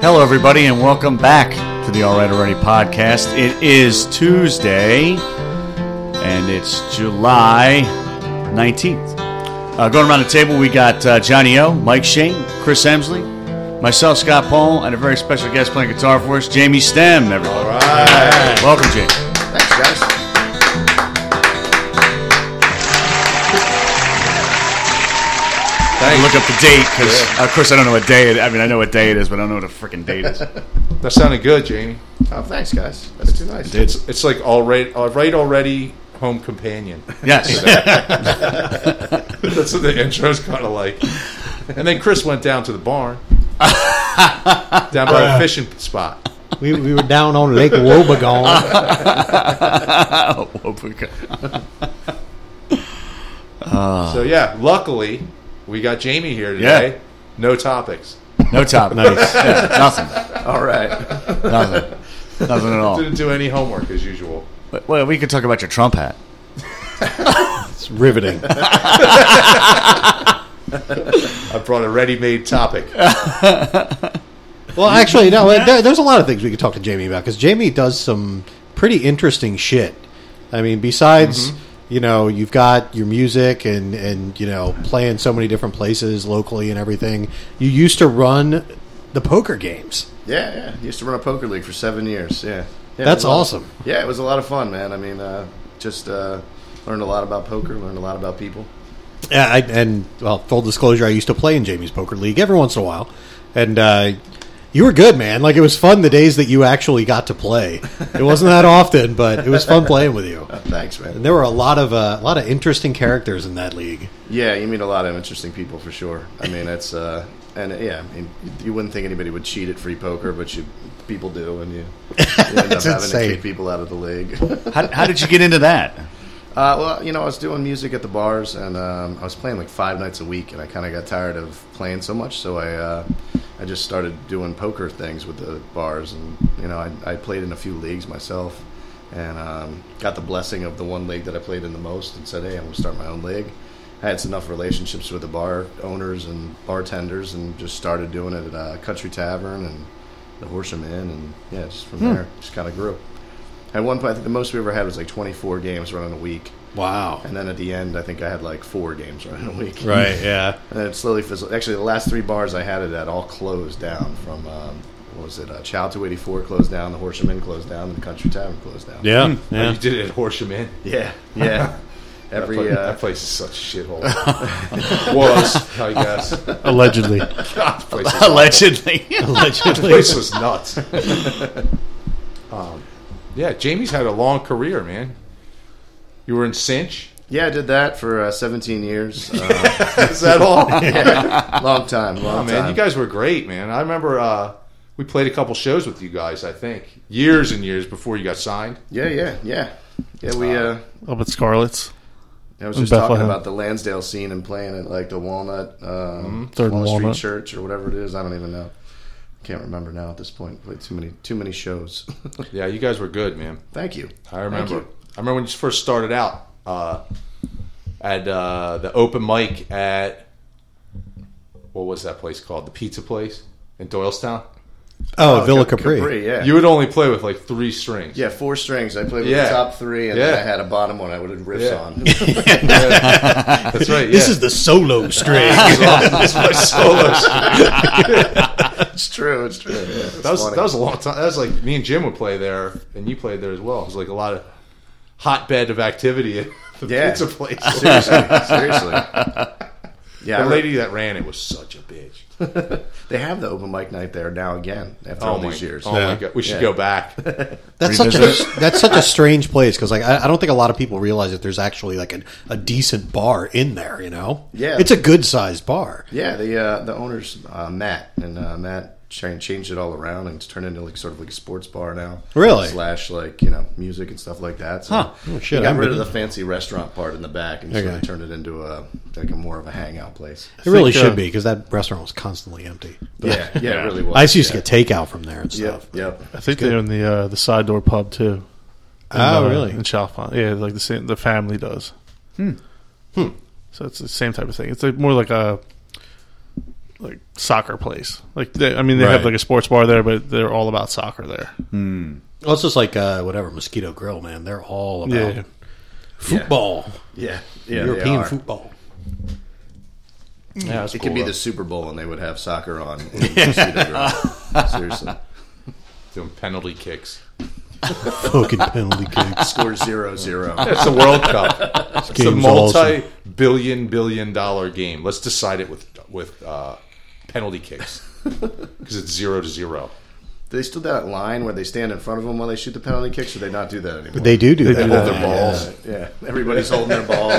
Hello, everybody, and welcome back to the All Right Already podcast. It is Tuesday, and it's July 19th. Going around the table, we got Johnny O, Mike Shane, Chris Emsley, myself, Scott Paul, and a very special guest playing guitar for us, Jamie Stem, everybody. All right. Welcome, Jamie. Thanks, guys. I look up the date because, of course, I don't know what day it is. I mean, I know what day it is, but I don't know what the freaking date is. That sounded good, Jamie. Oh, thanks, guys. That's too nice. It's like all right already home companion. Yes. That's what the intro's kind of like. And then Chris went down to the barn, down by the fishing spot. We were down on Lake Wobegon. So yeah, luckily we got Jamie here today. Yeah. No topics. No topic. Nice. Yeah, nothing. All right. Nothing. Nothing at all. Didn't do any homework as usual. Well, we could talk about your Trump hat. It's riveting. I brought a ready-made topic. Well, actually, no. There's a lot of things we could talk to Jamie about because Jamie does some pretty interesting shit. I mean, besides, you've got your music and playing so many different places locally and everything. You used to run the poker games. Yeah. Used to run a poker league for 7 years. Yeah. That's awesome. Yeah, it was a lot of fun, man. I mean, just learned a lot about poker, learned a lot about people. Yeah, full disclosure, I used to play in Jamie's poker league every once in a while, and you were good, man. Like, it was fun the days that you actually got to play. It wasn't that often, but it was fun playing with you. Thanks, man. And there were a lot of interesting characters in that league. Yeah, you meet a lot of interesting people for sure. I mean, it's you wouldn't think anybody would cheat at free poker, but people do, and you end up having to kick people out of the league. How did you get into that? Well, I was doing music at the bars, and I was playing like 5 nights a week, and I kind of got tired of playing so much, so I just started doing poker things with the bars, and I played in a few leagues myself, and got the blessing of the one league that I played in the most, and said, hey, I'm going to start my own league. I had enough relationships with the bar owners and bartenders, and just started doing it at Country Tavern and the Horsham Inn, and just from there, just kind of grew. At one point, I think the most we ever had was like 24 games running a week. Wow. And then at the end, I think I had like 4 games running a week. Right, yeah. And then it slowly fizzled. Actually, the last 3 bars I had it at all closed down from, Chow 284 closed down, the Horsham Inn closed down, and the Country Tavern closed down. Yeah. Oh, you did it at Horsham Inn? Yeah. That place is such a shithole. Was, I guess. Allegedly. God, the place is Allegedly. The place was nuts. Yeah, Jamie's had a long career, man. You were in Cinch? Yeah, I did that for 17 years. Is that all? Yeah, long time. Man, you guys were great, man. I remember we played a couple shows with you guys, I think, years and years before you got signed. Yeah. We Up at Scarlett's. I was just talking about the Lansdale scene and playing at like the Walnut, Third Wall Walnut Street Church or whatever it is. I don't even know. Can't remember now at this point. Played too many shows. Yeah, you guys were good, man. Thank you. I remember. Thank you. I remember when you first started out at the open mic at, what was that place called? The pizza place in Doylestown? Villa Capri. Yeah. You would only play with like 3 strings. Yeah, 4 strings. I played with the top 3, and then I had a bottom one I would have riffs on. That's right. Yeah. This is the solo string. This is my solo string. It's true. Yeah, that was a long time. That was like me and Jim would play there, and you played there as well. It was like a lot of hotbed of activity at the pizza place. Seriously. Yeah, the lady that ran it was such a bitch. They have the open mic night there now again after all these years. Oh my god, we should go back. That's such a strange place because I don't think a lot of people realize that there's actually like a decent bar in there. Yeah, it's a good sized bar. Yeah, the owner's Matt, and Matt changed it all around and it's turned into like sort of like a sports bar now. Really? / like music and stuff like that. So Oh, shit, he got rid of the fancy restaurant part in the back and sort of turned it into a more of a hangout place. It really should be because that restaurant was constantly empty. Yeah, it really was. I used to get takeout from there and stuff. Yep. I think they're in the side door pub too. Really? In Chalfont. Yeah, like the family does. So it's the same type of thing. It's like more like a like soccer place. Like they have Right. like a sports bar there, but they're all about soccer there. Well, it's just like whatever Mosquito Grill, man. They're all about Yeah. football, Yeah, yeah, European they are. football. Yeah, that's It cool, could be though. the Super Bowl and they would have soccer on. In Mosquito Grill. Seriously, Doing penalty kicks. Fucking penalty kicks. score 0-0. It's the World Cup. It's a game's awesome. multi-billion dollar game. Let's decide it with penalty kicks because it's 0-0. Do they still do that line where they stand in front of them while they shoot the penalty kicks, or they not do that anymore? They do They that. do Hold that. their balls. Yeah, everybody's holding their balls.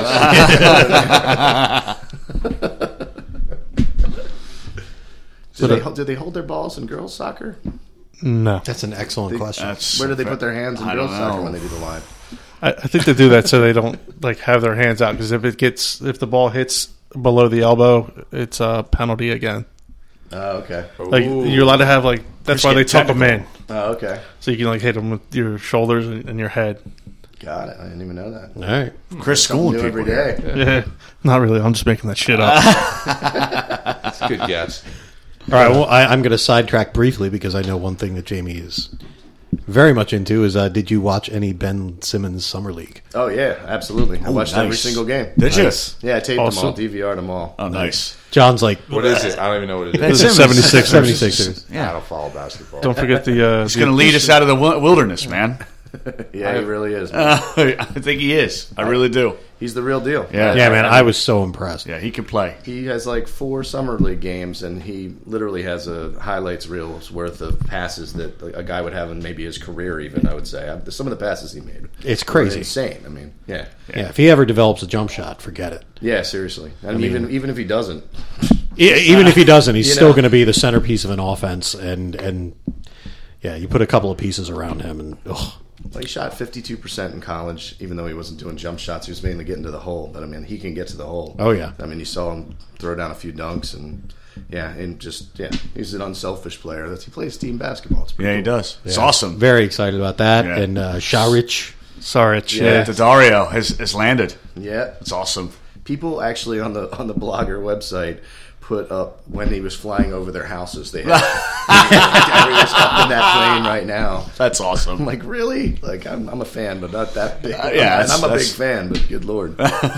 Do they hold their balls in girls' soccer? No, That's an excellent question. Where do they put their hands in I girls' don't soccer know. when they do the line? I think they do that so they don't like have their hands out because if the ball hits below the elbow, it's a penalty again. Oh, okay. Like Ooh. you're allowed to have like that's why they getting tuck them in Oh, okay. so you can like hit them with your shoulders and your head. Got it. I didn't even know that. All right. Chris schooling New people every here. day. Yeah, not really. I'm just making that shit up. That's a good guess. All right. Well, I'm going to sidetrack briefly because I know one thing that Jamie is very much into is did you watch any Ben Simmons Summer League? Oh yeah, absolutely. I watched every nice. single game. Did you? Yeah, I taped Awesome. them all, DVR'd them all. Oh, nice. John's like What is it? I don't even know what it Ben is. This is Simmons. 76ers. I Yeah. don't follow basketball. Don't forget the. He's going to lead us out of the wilderness, man. Yeah, he really is. Man. I think he is. I really do. He's the real deal. Yeah. yeah, man. I was so impressed. Yeah, he can play. He has like 4 summer league games, and he literally has a highlights reel's worth of passes that a guy would have in maybe his career. Even I would say some of the passes he made. It's were crazy. insane. I mean, yeah, Yeah, if he ever develops a jump shot, forget it. yeah, seriously. And even if he doesn't, Even if he doesn't, he's You still know. going to be the centerpiece of an offense. And yeah, you put a couple of pieces around him, and well, he shot 52% in college, even though he wasn't doing jump shots. He was mainly getting to the hole. But I mean, he can get to the hole. Oh, yeah. I mean, you saw him throw down a few dunks, and he's an unselfish player. He plays team basketball. It's pretty Yeah, he cool. does. It's awesome. very excited about that. Yeah. And Sharich, Sorry, it's Yeah. Daddario has landed. Yeah, It's awesome. people actually on the Blogger website put up when he was flying over their houses. They had Gary was up in that plane right now. That's awesome. I'm like, really? Like, I'm a fan, but not that big. yeah, and I'm a big that's- fan, but good lord.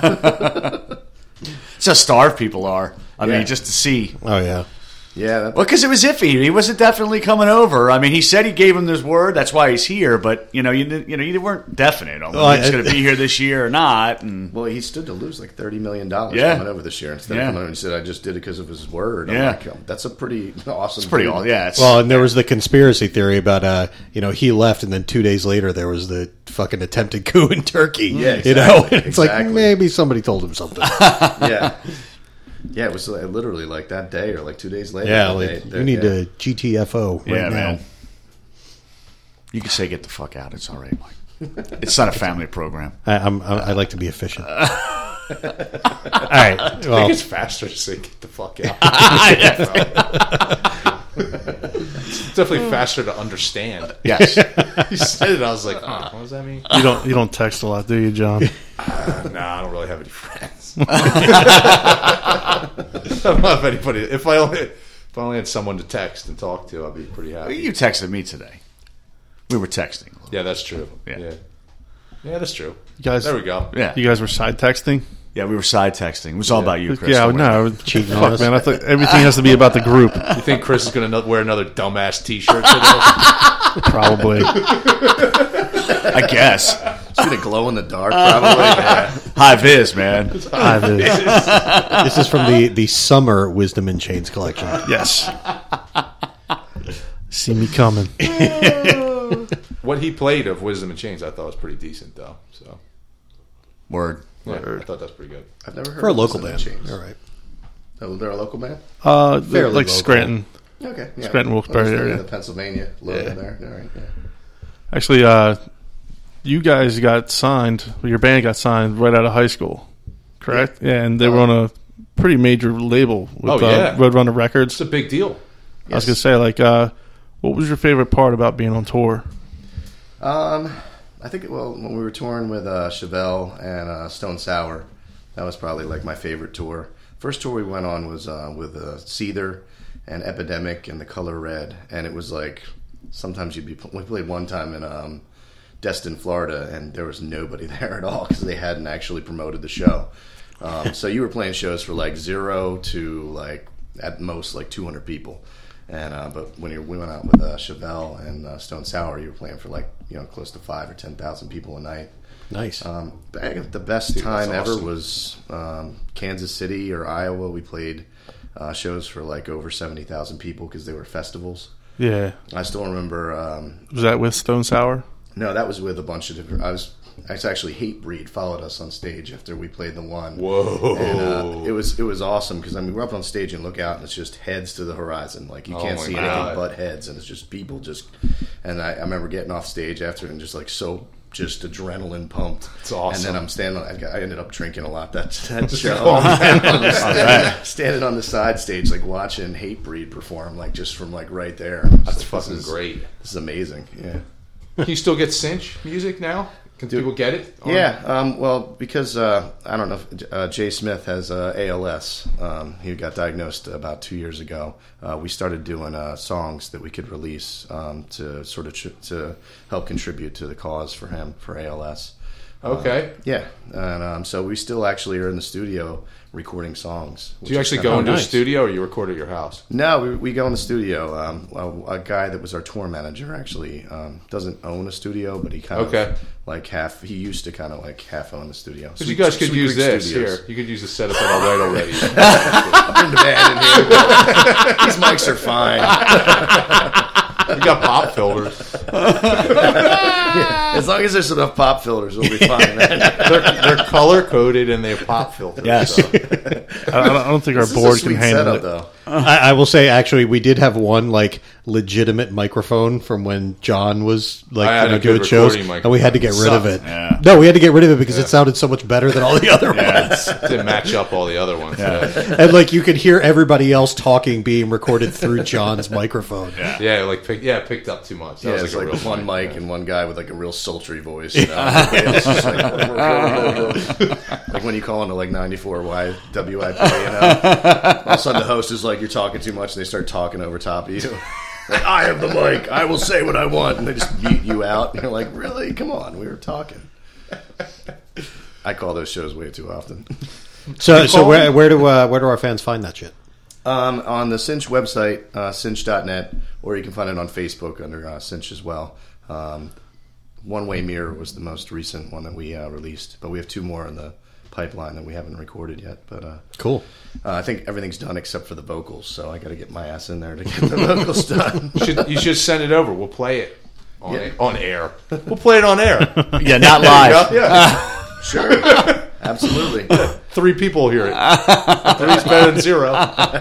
It's how starved people are. I Yeah. mean, just to see. oh yeah, Yeah, Well, because it was iffy. He wasn't definitely coming over. I mean, he said he gave him his word. That's why he's here. But you weren't definite on whether he was going to be here this year or not. And well, he stood to lose like $30 million Yeah. coming over this year instead Yeah. of coming over and he said, I just did it because of his word. I'm Yeah. like, that's a pretty awesome it's pretty thing. all. Yeah. It's, well, and there was the conspiracy theory about he left, and then 2 days later there was the fucking attempted coup in Turkey. Yeah, you know, exactly. it's like Exactly. maybe somebody told him something. Yeah. Yeah, it was literally like that day or like 2 days later. Yeah, They- you need yeah. to GTFO right yeah, now. man. You can say get the fuck out. It's all right, Mike. It's not a family program. I like to be efficient. All right. I Well, think it's faster to say get the fuck out. It's definitely faster to understand. Yes. You said it, I was like, huh, what does that mean? You don't text a lot, do you, John? Nah, I don't really have any friends. I don't have anybody. If I only had someone to text and talk to, I'd be pretty happy. You texted me today. We were texting. Yeah, that's true. Yeah. Yeah, that's true. You guys, There we go. Yeah. You guys were side texting. Yeah, we were side texting. It was all about you, Chris. Yeah, Don't worry. no, Cheating on fuck, us. man. I thought everything has to be about the group. You think Chris is going to wear another dumbass T-shirt today? Probably. I guess. It's going to glow in the dark, probably. Yeah. High vis, man. this is from the summer Wisdom in Chains collection. Yes. See me coming. What he played of Wisdom and Chains, I thought was pretty decent, though. So Word. yeah, I thought that's pretty good. I've never heard For a of local Wisdom band. and Chains. All right. Oh, they're a local band? Fairly Like local. Scranton. Okay. Yeah. Scranton, Wilkes-Barre Well, area. The Pennsylvania logo Yeah. there. All right. Yeah. Actually, you guys got signed. Your band got signed right out of high school, correct? Yeah, and they were on a pretty major label with Roadrunner Records. It's a big deal. I was gonna say, like, what was your favorite part about being on tour? I think, when we were touring with Chevelle and Stone Sour, that was probably like my favorite tour. First tour we went on was with Seether and Epidemic and The Color Red, and it was like sometimes we played one time in Destin, Florida, and there was nobody there at all because they hadn't actually promoted the show. So you were playing shows for like 0 to like at most like 200 people, and but when we went out with Chevelle and Stone Sour, you were playing for like close to 5,000 or 10,000 people a night. Nice. The best time ever was Kansas City or Iowa. We played shows for like over 70,000 people because they were festivals. Yeah. I still remember. Was that with Stone Sour? No, that was with a bunch of different. It's actually Hatebreed followed us on stage after we played the one. Whoa! And it was awesome because we're up on stage and look out and it's just heads to the horizon, like you can't see anything but heads, and it's just people just. And I remember getting off stage after and just like just adrenaline pumped. It's awesome. And then I'm standing. I ended up drinking a lot that show. Standing on the side stage, like watching Hatebreed perform, like just from like right there. That's fucking great. This is amazing. Yeah. Can you still get Cinch music now? Can people get it? Yeah, well, because I don't know if Jay Smith has ALS. He got diagnosed about 2 years ago. We started doing songs that we could release to sort of to help contribute to the cause for him for ALS. Okay. Yeah, and so we still actually are in the studio recording songs. Do you actually go into a studio, or you record at your house? No, we go in the studio. A guy that was our tour manager actually doesn't own a studio, but he kind of like he used to kind of like half own the studio. So you guys could use this here. You could use the setup that I write already. Bring the band in here. These mics are fine. We got pop filters. As long as there's enough pop filters, we'll be fine. They're color coded and they're pop filters. Yes. So. I don't think our board can handle it. Though. I will say, actually, we did have one like legitimate microphone from when John was like doing shows, and we had to get rid of it. Yeah. No, we had to get rid of it because it sounded so much better than all the other ones. Didn't match up all the other ones. Yeah. And like you could hear everybody else talking being recorded through John's microphone. Yeah, picked up too much. That was like a real one mic and one guy with like a real sultry voice. It's just like when you call into like 94 WIP, all of a sudden the host is like, you're talking too much, and they start talking over top of you. Like, I have the mic, I will say what I want, and they just mute you out. And you're like, really? Come on, we were talking. I call those shows way too often. So where do our fans find that shit? On the Cinch website, cinch.net, or you can find it on Facebook under Cinch as well. One Way Mirror was the most recent one that we released, but we have 2 more in the pipeline that we haven't recorded yet. But cool. I think everything's done except for the vocals, so I got to get my ass in there to get the vocals done. You should send it over. We'll play it on air. We'll play it on air. Yeah, not live. Yeah. Sure. Absolutely. 3 people hear it. 3's better than 0.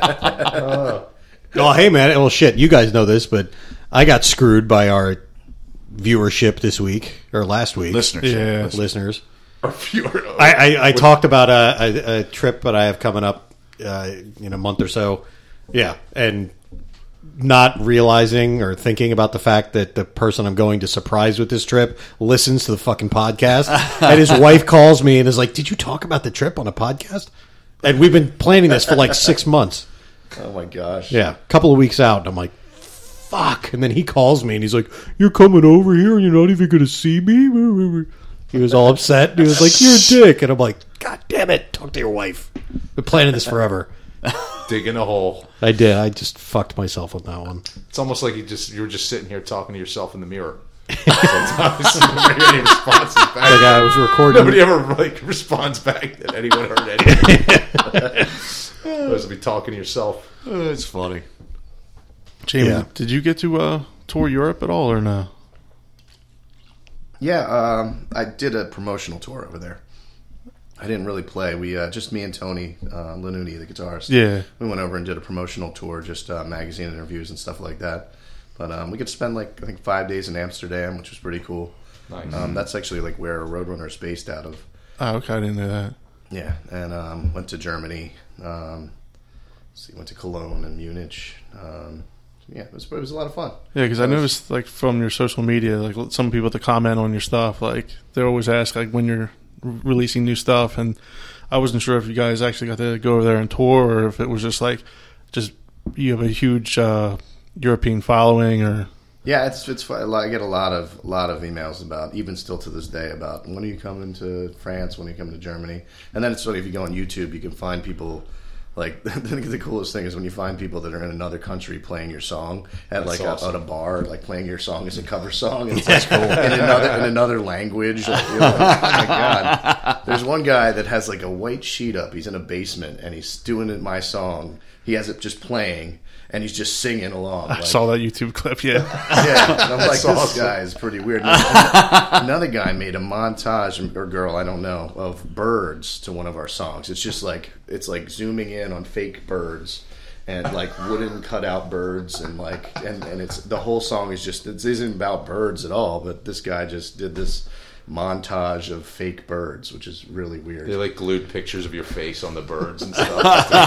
Oh, hey, man. Well, shit, you guys know this, but I got screwed by our viewership this week, or last week. Listeners. Yeah. Listeners. Or I talked about a trip that I have coming up in a month or so. Yeah, and not realizing or thinking about the fact that the person I'm going to surprise with this trip listens to the fucking podcast. And his wife calls me and is like, did you talk about the trip on a podcast? And we've been planning this for like 6 months. Oh, my gosh. Yeah, a couple of weeks out. And I'm like, fuck. And then he calls me and he's like, you're coming over here and you're not even going to see me? He was all upset. He was like, you're a dick. And I'm like, God damn it. Talk to your wife. Been planning this forever. Digging a hole. I did. I just fucked myself on that one. It's almost like you were just sitting here talking to yourself in the mirror. Sometimes nobody any responses back. Like I was recording. Nobody ever responds back that anyone heard anything. Supposed to be talking to yourself. It's funny. Jamie, did you get to tour Europe at all or no? Yeah, I did a promotional tour over there. I didn't really play. We just me and Tony Lanuti, the guitarist. Yeah, we went over and did a promotional tour, just magazine interviews and stuff like that. But we could spend like I think 5 days in Amsterdam, which was pretty cool. Nice. That's actually like where Roadrunner is based out of. Oh, okay, I didn't know that. Yeah, and went to Germany. Went to Cologne and Munich. Yeah, it was a lot of fun. Yeah, because I noticed like from your social media, like some people that comment on your stuff, like they always ask like when you're releasing new stuff, and I wasn't sure if you guys actually got to go over there and tour, or if it was just you have a huge European following, or yeah, it's fun. I get a lot of emails about, even still to this day, about when are you coming to France, when are you coming to Germany, and then it's funny if you go on YouTube, you can find people. Like, the coolest thing is when you find people that are in another country playing your song at at a bar, like playing your song as a cover song. And it's cool. in another language. You're like, oh my God. There's one guy that has like a white sheet up. He's in a basement and he's doing my song. He has it just playing and he's just singing along. I saw that YouTube clip, yeah. Yeah, and I'm like, this guy is pretty weird. Another guy made a montage, or girl, I don't know, of birds to one of our songs. It's just like, it's like zooming in on fake birds and like wooden cutout birds and it's, the whole song is just, it isn't about birds at all, but this guy just did this montage of fake birds, which is really weird. They like glued pictures of your face on the birds and stuff.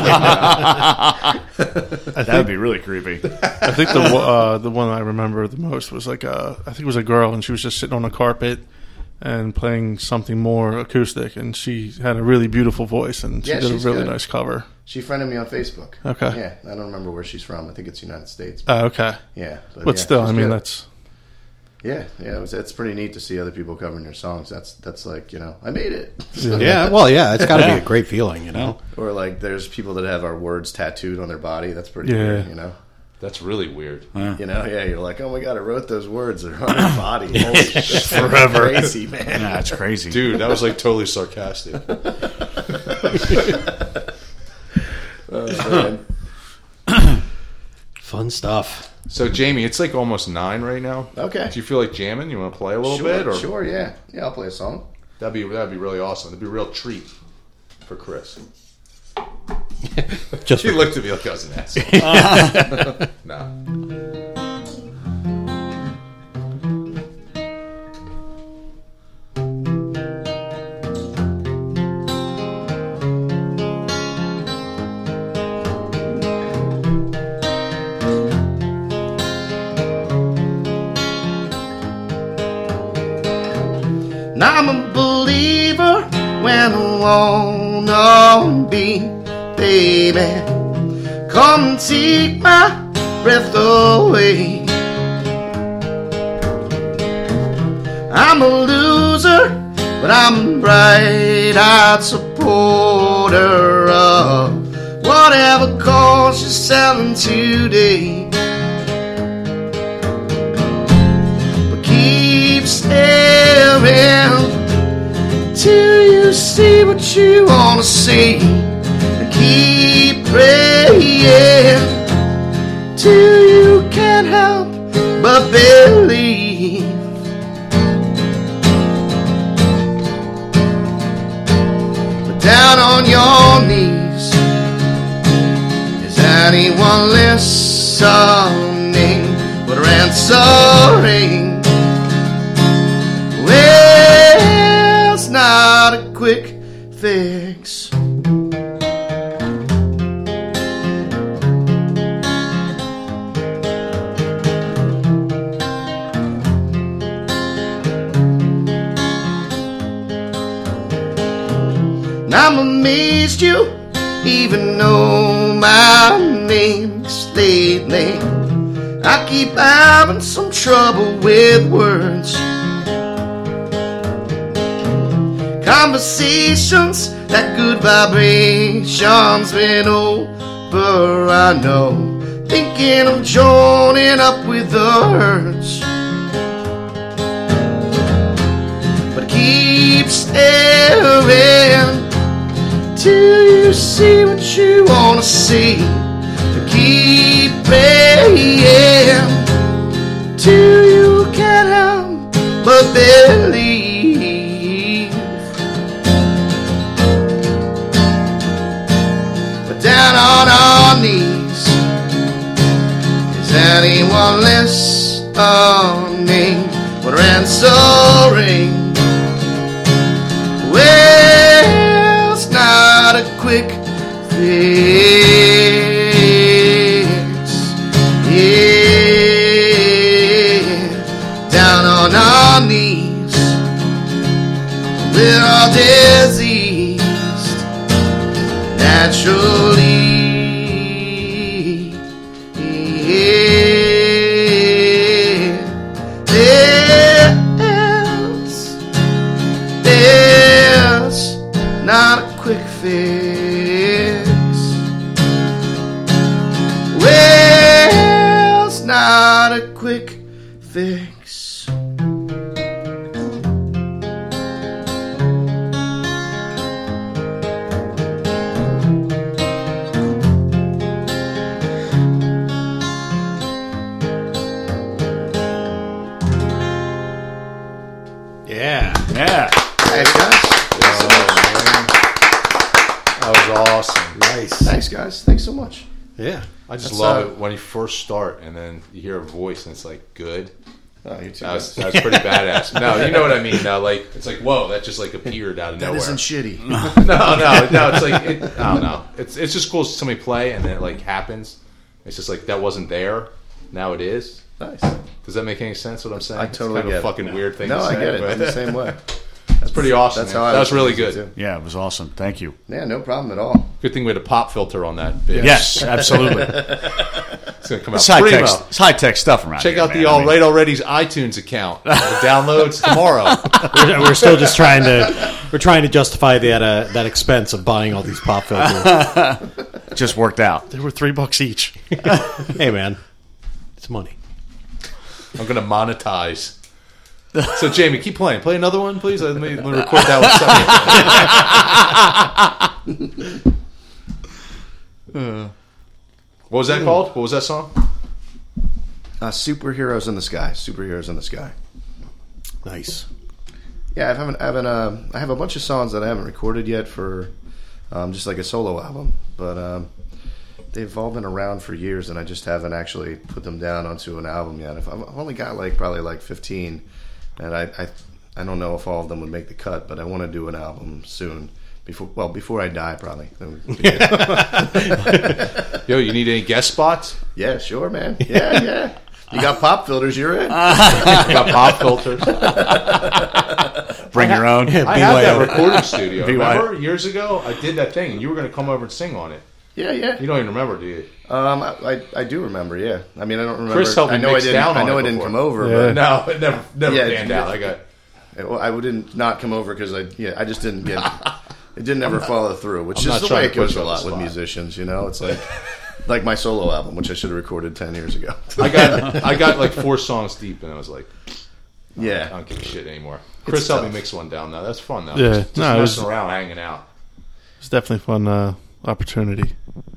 That would be really creepy. I think the one I remember the most was I think it was a girl, and she was just sitting on a carpet and playing something more acoustic, and she had a really beautiful voice, and she did a really nice cover. She friended me on Facebook. Okay. Yeah, I don't remember where she's from. I think it's United States. Okay. Yeah. But still, I mean, good. that's... Yeah, it's pretty neat to see other people covering your songs. That's like, I made it. Yeah, well, yeah, it's got to be a great feeling, Or like, there's people that have our words tattooed on their body. That's pretty weird, That's really weird. You're like, oh my God, I wrote those words. They're on your body. That's forever. Crazy, man. Yeah, that's crazy. Dude, that was like totally sarcastic. Oh, man. Fun stuff. So, Jamie, it's like almost 9 right now. Okay. Do you feel like jamming? You want to play a little bit? Or? Sure, yeah. Yeah, I'll play a song. That'd be really awesome. That'd be a real treat for Chris. She looked at me like I was an asshole. No. I'm a believer when I wanna be, baby. Come and take my breath away. I'm a loser, but I'm a bright-eyed supporter of whatever cause you're selling today. But keep staring till you see what you want to see, and keep praying till you can't help but believe. But down on your knees, is anyone listening but answering? Well, it's not a quick fix. And I'm amazed you even know my name, 'cause lately I keep having some trouble with words. Conversations, that good vibration's been over, I know. Thinking of joining up with the hurts, but keep staring till you see what you want to see, but keep praying till you can't help but believe. Down on our knees, is anyone listening or answering? Well, it's not a quick fix. Yeah, down on our knees, we're all diseased. naturally. There's not a quick fix. Well, it's not a quick fix. Yeah. Yeah. Thanks, guys. That was awesome. Nice. Thanks, guys. Thanks so much. Yeah. I just That's, love it when you first start and then you hear a voice and it's like good. Oh, you too. That's pretty badass. No, you know what I mean. Now, like it's like whoa, that just like appeared out of That nowhere. isn't shitty. No. It's like I don't know. It's just cool to see somebody play and then it like happens. It's just like that wasn't there. Now it is. Nice. Does that make any sense? What I'm saying? I totally it's kind get of a fucking weird thing. No, to I say, get it. but I'm the same way. That's pretty awesome. That's man. how I that was listen to really music, good. too. Yeah, it was awesome. Thank you. Yeah, no problem at all. Good thing we had a pop filter on that. Bitch. Yes, absolutely. It's gonna come out It's high primo. tech. It's high tech stuff around Check here, out man. the All Right Already's iTunes account. The downloads tomorrow. We're still just trying to justify that expense of buying all these pop filters. Just worked out. They were $3 each. Hey, man, it's money. I'm gonna monetize. So Jamie, keep playing. Play another one, please. Let me record that one. What was that called? What was that song? Superheroes in the Sky. Superheroes in the Sky. Nice. Yeah, I have a bunch of songs that I haven't recorded yet for just like a solo album, but they've all been around for years, and I just haven't actually put them down onto an album yet. I've only got probably 15, and I don't know if all of them would make the cut, but I want to do an album soon. Before I die, probably. Yo, you need any guest spots? Yeah, sure, man. Yeah. You got pop filters, you're in. I got pop filters. Bring your own. I have that recording studio. BYO. Remember years ago? I did that thing, and you were going to come over and sing on it. Yeah. You don't even remember, do you? I do remember. Yeah. I mean, I don't remember. Chris helped me mix down I on know it I didn't before. come over, Yeah. No, it never Yeah, panned out. but I didn't not come over because I just didn't get. It didn't ever follow through, which I'm is not the way trying it to put goes you a on the lot with spot. musicians. You know, it's like my solo album, which I should have recorded 10 years ago. I got like 4 songs deep, and I was like, I Yeah. don't give a shit anymore. Chris helped me mix one down now. That's fun though. Yeah. Just No, it was- messing around, hanging out. It's definitely a fun opportunity.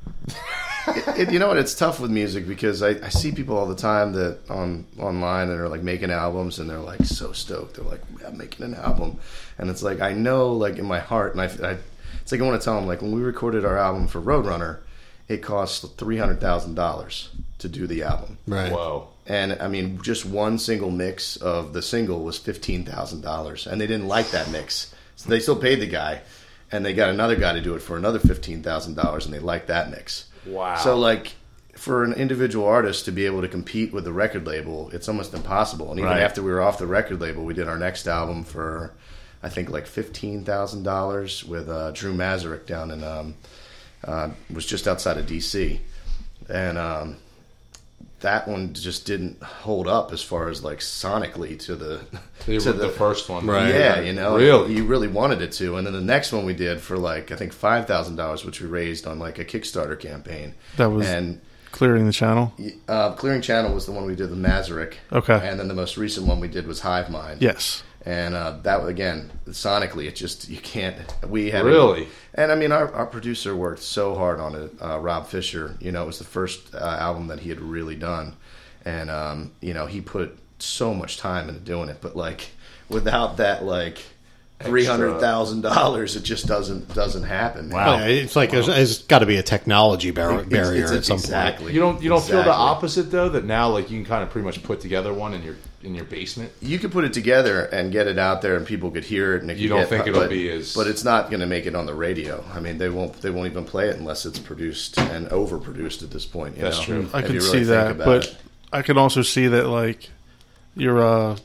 You know what? It's tough with music because I see people all the time that online that are like making albums and they're like so stoked. They're like, I'm making an album, and it's like I know, like in my heart, and it's like I want to tell them, like when we recorded our album for Roadrunner, it cost $300,000 to do the album. Right. Whoa. And I mean, just one single mix of the single was $15,000, and they didn't like that mix, so they still paid the guy, and they got another guy to do it for another $15,000, and they liked that mix. Wow. So like, for an individual artist to be able to compete with the record label, it's almost impossible. And even Right. after we were off the record label, we did our next album for, I think, like $15,000 with Drew Mazurek down in, was just outside of DC, and that one just didn't hold up as far as like sonically to the The first one. Right. yeah, you know, Really? you really wanted it to. And then the next one we did for like I think $5,000, which we raised on like a Kickstarter campaign. That was And clearing the channel. Clearing Channel was the one we did with Mazurek. Okay. And then the most recent one we did was Hive Mind. Yes. And that again, sonically, it just you can't. We had Really? and I mean, our producer worked so hard on it. Rob Fisher, you know, it was the first album that he had really done, and you know, he put so much time into doing it. But like, without that, like $300,000, it just doesn't happen. man. Wow. Yeah, it's like there's got to be a technology barrier It's at some point. exactly. You don't feel Exactly. the opposite though, that now like you can kind of pretty much put together one in your basement. You could put it together and get it out there, and people could hear it. And it You could don't get- think it'll but- be as- But it's not going to make it on the radio. I mean, they won't even play it unless it's produced and overproduced at this point. You That's know? true. I If can you see really think that, about but it. I can also see that like your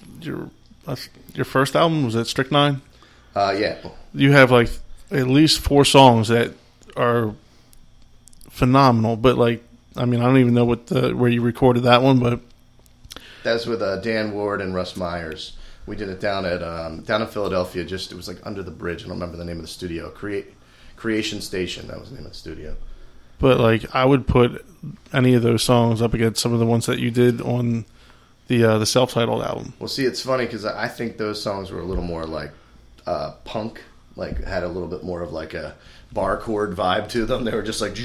first album was at Strychnine. Yeah, You have like at least 4 songs that are phenomenal. But like, I mean, I don't even know where you recorded that one, but that's with Dan Ward and Russ Myers. We did it down in Philadelphia. It was like under the bridge. I don't remember the name of the studio. Creation Station. That was the name of the studio. But like, I would put any of those songs up against some of the ones that you did on the self-titled album. Well, see, it's funny because I think those songs were a little more like punk, like had a little bit more of like a bar chord vibe to them. They were just like,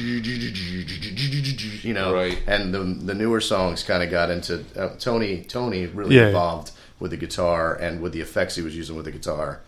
you know, right. And the newer songs kind of got into Tony really evolved with the guitar and with the effects he was using with the guitar.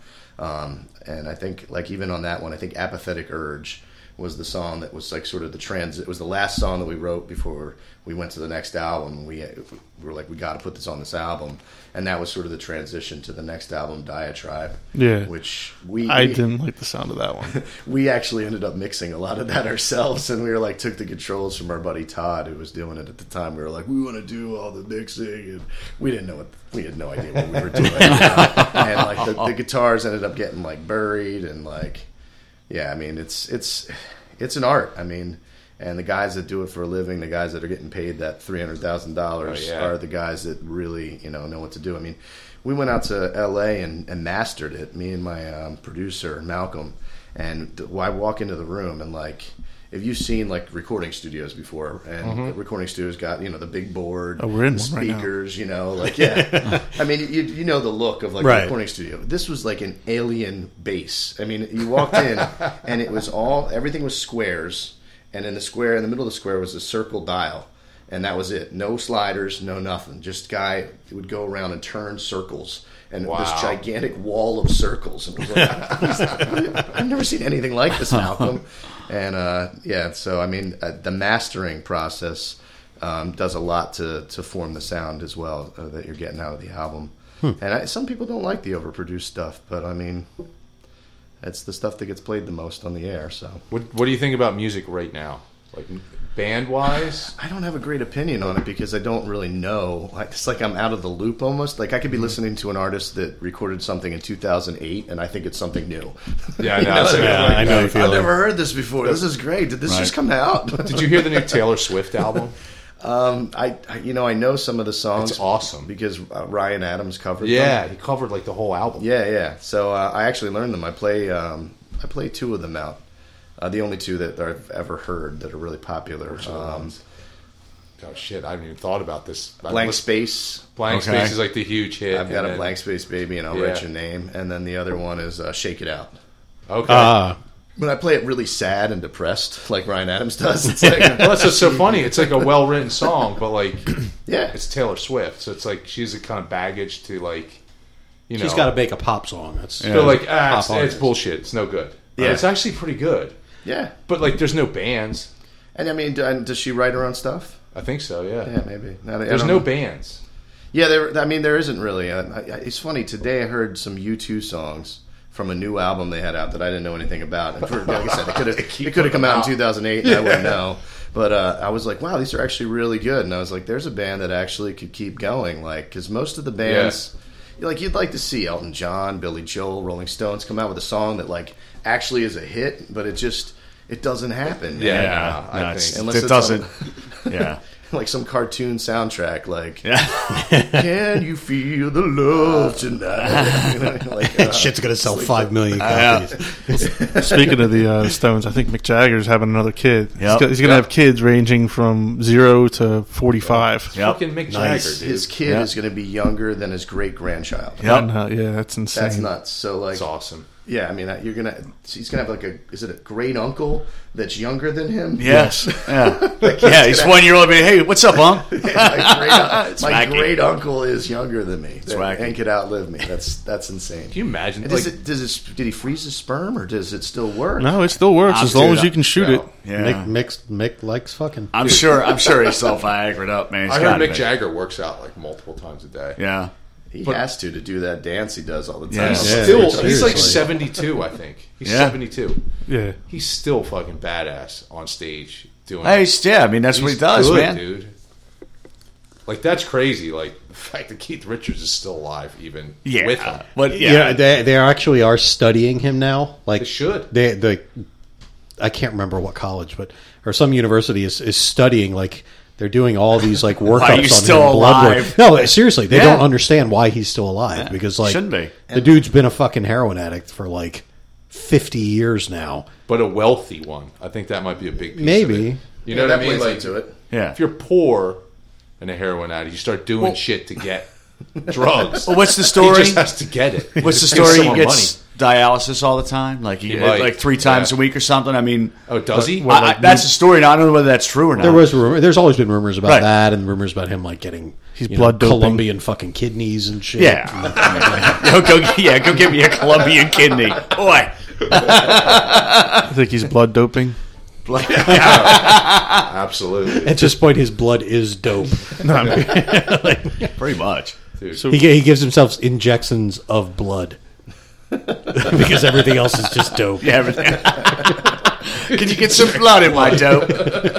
And I think like even on that one, I think Apathetic Urge was the song that was like sort of it was the last song that we wrote before we went to the next album. We were like, we got to put this on this album, and that was sort of the transition to the next album, Diatribe. Yeah, which I didn't like the sound of that one. We actually ended up mixing a lot of that ourselves, and we were like took the controls from our buddy Todd, who was doing it at the time. We were like, we want to do all the mixing, and we had no idea what we were doing. And like the guitars ended up getting like buried, and like. Yeah, I mean, it's an art. I mean, and the guys that do it for a living, the guys that are getting paid that $300,000 are the guys that really, know what to do. I mean, we went out to L.A. and mastered it, me and my producer, Malcolm, and I walk into the room and, like, if you've seen, like, recording studios before, and the recording studios got, the big board, we're in the speakers, right now. Like, yeah. I mean, you know the look of, like, a recording studio. This was like an alien base. I mean, you walked in, and it was everything was squares, and in the middle of the square was a circle dial, and that was it. No sliders, no nothing. Just guy would go around and turn circles. And this gigantic wall of circles. And it was like, I've never seen anything like this, Malcolm. And so I mean, the mastering process does a lot to form the sound as well that you're getting out of the album. And some people don't like the overproduced stuff, but I mean, it's the stuff that gets played the most on the air. So, what do you think about music right now? Like band wise, I don't have a great opinion on it because I don't really know. It's like I'm out of the loop almost. Like I could be listening to an artist that recorded something in 2008, and I think it's something new. Yeah, I know. I know. I've never heard this before. This is great. Did this just come out? Did you hear the new Taylor Swift album? I know some of the songs. It's awesome because Ryan Adams covered them. Yeah, he covered like the whole album. Yeah. So I actually learned them. I play two of them out. The only two that I've ever heard that are really popular. Oh shit! I haven't even thought about this. Blank Space. Blank Space is like the huge hit. I've got a Blank Space Baby, and I'll write your name. And then the other one is Shake It Out. Okay. When I play it really sad and depressed, like Ryan Adams does, it's like well, that's what's so funny. It's like a well-written song, but like, it's Taylor Swift, so it's like she's a kind of baggage to like, she's got to make a pop song. That's but like, it's bullshit. It's no good. Yeah, it's actually pretty good. Yeah, but like, there's no bands. And I mean, does she write her own stuff? I think so. Yeah. Yeah, maybe. There's no bands. Yeah, there isn't really. It's funny. Today I heard some U2 songs from a new album they had out that I didn't know anything about. And like I said, it could have come out in 2008, and I wouldn't know. But I was like, wow, these are actually really good. And I was like, there's a band that actually could keep going, like because most of the bands. Yeah. Like you'd like to see Elton John, Billy Joel, Rolling Stones come out with a song that like actually is a hit, but it doesn't happen. I think unless it doesn't. Like some cartoon soundtrack, like "Can you feel the love tonight?" Shit's gonna sell 5 million copies. Speaking of the Stones, I think Mick Jagger's having another kid. He's gonna have kids ranging from 0 to 45. Fucking Mick Jagger, dude. His kid is going to be younger than his great grandchild. Yeah, that's insane. That's nuts. So like, that's awesome. Yeah, I mean, he's gonna have like is it a great uncle that's younger than him? Yes. Yeah. He's 1 year old. Hey, what's up, Mom? My great uncle is younger than me and could outlive me. That's insane. Can you imagine? Did he freeze his sperm or does it still work? No, it still works as long as you can shoot it. Yeah. Mick likes fucking. I'm sure he's still Viagra'd up, man. I heard Mick Jagger works out like multiple times a day. Yeah. He has to do that dance he does all the time. He's like 72, I think. He's 72. Yeah. He's still fucking badass on stage doing I mean, that's what he does, good, man. Dude. Like, that's crazy. Like, the fact that Keith Richards is still alive, even with him. But they actually are studying him now. Like, they should. I can't remember what college, or some university is studying like. They're doing all these like workups Why are you on still him, blood work. alive? No, seriously, they don't understand why he's still alive because like shouldn't be. The dude's been a fucking heroin addict for like 50 years now. But a wealthy one. I think that might be a big piece Maybe. of it. You know what I mean? Plays Like, into it. Yeah. if you're poor and a heroin addict, you start doing shit to get drugs. Well, what's the He story? just has to get it. What's the Give story? He someone gets dialysis all the time, like might. like 3 times Yeah. a week or something. I mean, Oh, does he? that's the story. Now I don't know whether that's true or not. There's always been rumors about Right. that and rumors about him like getting He's blood doping. Colombian fucking kidneys and shit. Yeah. Go get me a Colombian kidney, boy. I think he's blood doping. Absolutely. At this point, his blood is dope. Pretty much. Dude. So- He gives himself injections of blood because everything else is just dope. Yeah. Can you get some blood in my dope?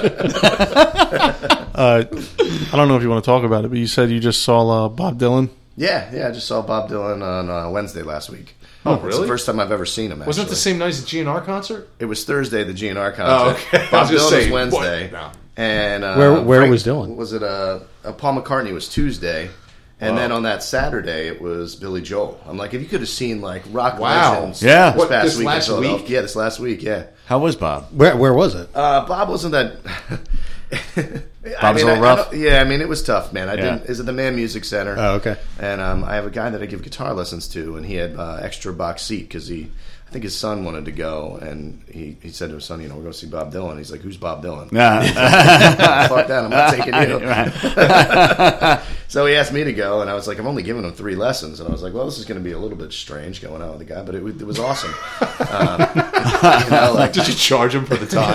I don't know if you want to talk about it, but you said you just saw Bob Dylan. Yeah, I just saw Bob Dylan on Wednesday last week. Oh, It's really? the first time I've ever seen him, actually. Wasn't it the same night as the GNR concert? It was Thursday, the GNR concert. Oh, okay. I Bob was just Dylan saying, was Wednesday. what? No. And Where was Dylan? Was it Paul McCartney was Tuesday. And then on that Saturday, it was Billy Joel. I'm like, if you could have seen like rock Wow. legends, Yeah. this What, past this week in last Philadelphia. week? Yeah, this last week, yeah. How was Bob? Where was it? Bob wasn't that. Bob's a little rough? Yeah, I mean, it was tough, man. I Yeah. didn't. Is it the Man Music Center? Oh, okay. And I have a guy that I give guitar lessons to, and he had extra box seat because I think his son wanted to go, and he said to his son, we're going to see Bob Dylan. He's like, who's Bob Dylan? Fuck that, I'm not taking you. So he asked me to go, and I was like, I'm only giving him 3 lessons. And I was like, well, this is going to be a little bit strange going out with the guy, but it was awesome. Did you charge him for the time?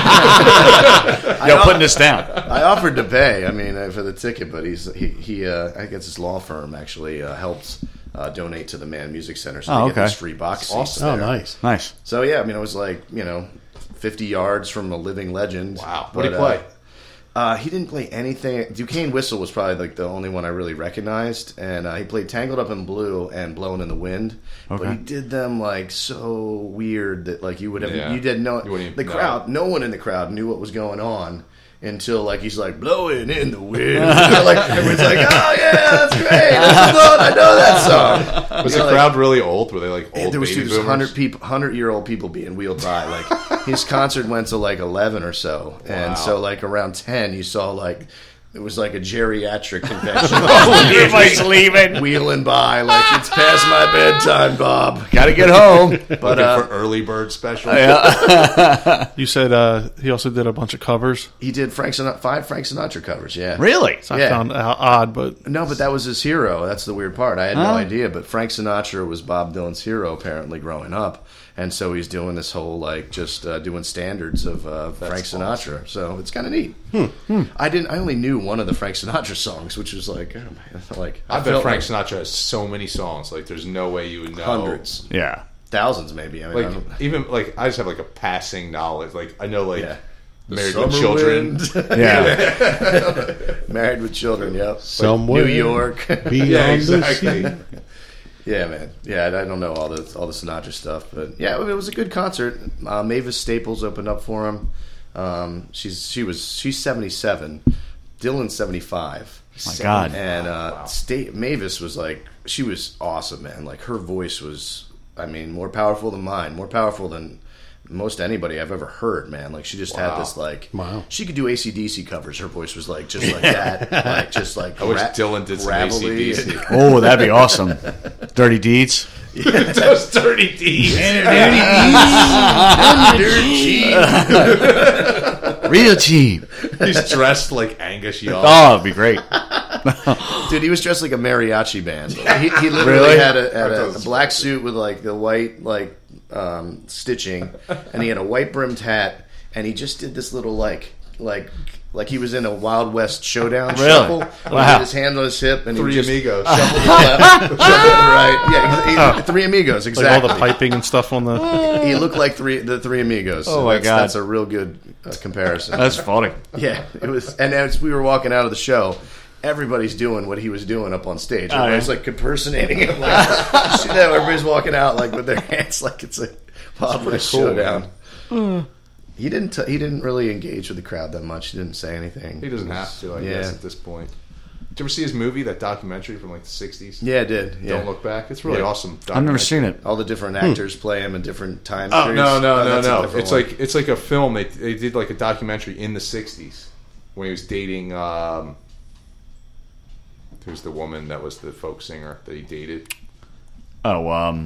Putting this down. I offered to pay, for the ticket, but he I guess his law firm actually helps donate to the Man Music Center, so they get these free box seats. Awesome. Oh, there. nice. Nice. So yeah, it was like 50 yards from a living legend. Wow. What did he play? He didn't play anything. Duquesne Whistle was probably like the only one I really recognized, and he played Tangled Up in Blue and Blowing in the Wind. Okay. But he did them like so weird that like you would have Yeah. you didn't know You wouldn't the even crowd. No one in the crowd knew what was going on until like he's like blowing in the wind. Like everyone's like, oh yeah, that's great. I know that song. Was the crowd really old? Were they like old There was baby 100 boomers? 100-year-old people being wheeled by. Like his concert went to like 11 or so, and Wow. so like around 10, you saw like it was like a geriatric convention. Everybody's leaving. Wheeling by like it's past my bedtime, Bob. Gotta get home. But Looking for early bird special. You said he also did a bunch of covers. he did 5 Frank Sinatra covers. Yeah, Really? I Yeah. found odd, but No, but that was his hero. That's the weird part. I had no idea, but Frank Sinatra was Bob Dylan's hero apparently growing up, and so he's doing this whole like just doing standards of Frank Sinatra. So it's kind of neat. I only knew one of the Frank Sinatra songs, which was like, oh man, like I bet felt Frank like Sinatra has so many songs. Like, there's no way you would know. hundreds, Yeah. thousands, maybe. I mean, I Like, don't- even, like, I just have, like, a passing knowledge. Like, I know, like, yeah. Married Summer with Children. Wind. Yeah. Married with Children. Yep. Somewhere New York. beyond Yeah, the exactly. sea. Yeah, man. Yeah, I don't know all the Sinatra stuff, but yeah, it was a good concert. Mavis Staples opened up for him. She's 77. Dylan's 75. My God. And Mavis was like, she was awesome, man. Like her voice was, more powerful than mine, more powerful than most anybody I've ever heard, man. Like she just had this like, Wow. she could do AC/DC covers. Her voice was like just like that, like just like I wish Dylan did some gravelly. AC/DC. Oh, that'd be awesome. Dirty Deeds. Those dirty deeds. Real cheap. He's dressed like Angus Young. Oh, it'd be great. Dude, he was dressed like a mariachi band. He literally Really? had a black suit with like the white stitching, and he had a white brimmed hat, and he just did this little like he was in a Wild West showdown shuffle. He Wow. had his hand on his hip, and he Three just Amigos. shuffled to the left, shuffled to the right. Yeah, Three Amigos, like all exactly. the piping and stuff on the. He looked like the Three Amigos. Oh, my God. That's a real good comparison. That's funny. Yeah, it was. And as we were walking out of the show, everybody's doing what he was doing up on stage. Everybody's like impersonating him. Like, everybody's walking out like with their hands like it's a Wild West cool, showdown. He didn't really engage with the crowd that much. He didn't say anything. He doesn't have to, I guess, at this point. Did you ever see his movie, that documentary from like the 60s? Yeah, I did. Yeah. Don't Look Back. It's really awesome. I've never seen it. All the different actors play him in different time Oh, periods. no. It's like a film. They did like a documentary in the 60s when he was dating who's the woman that was the folk singer that he dated? Oh,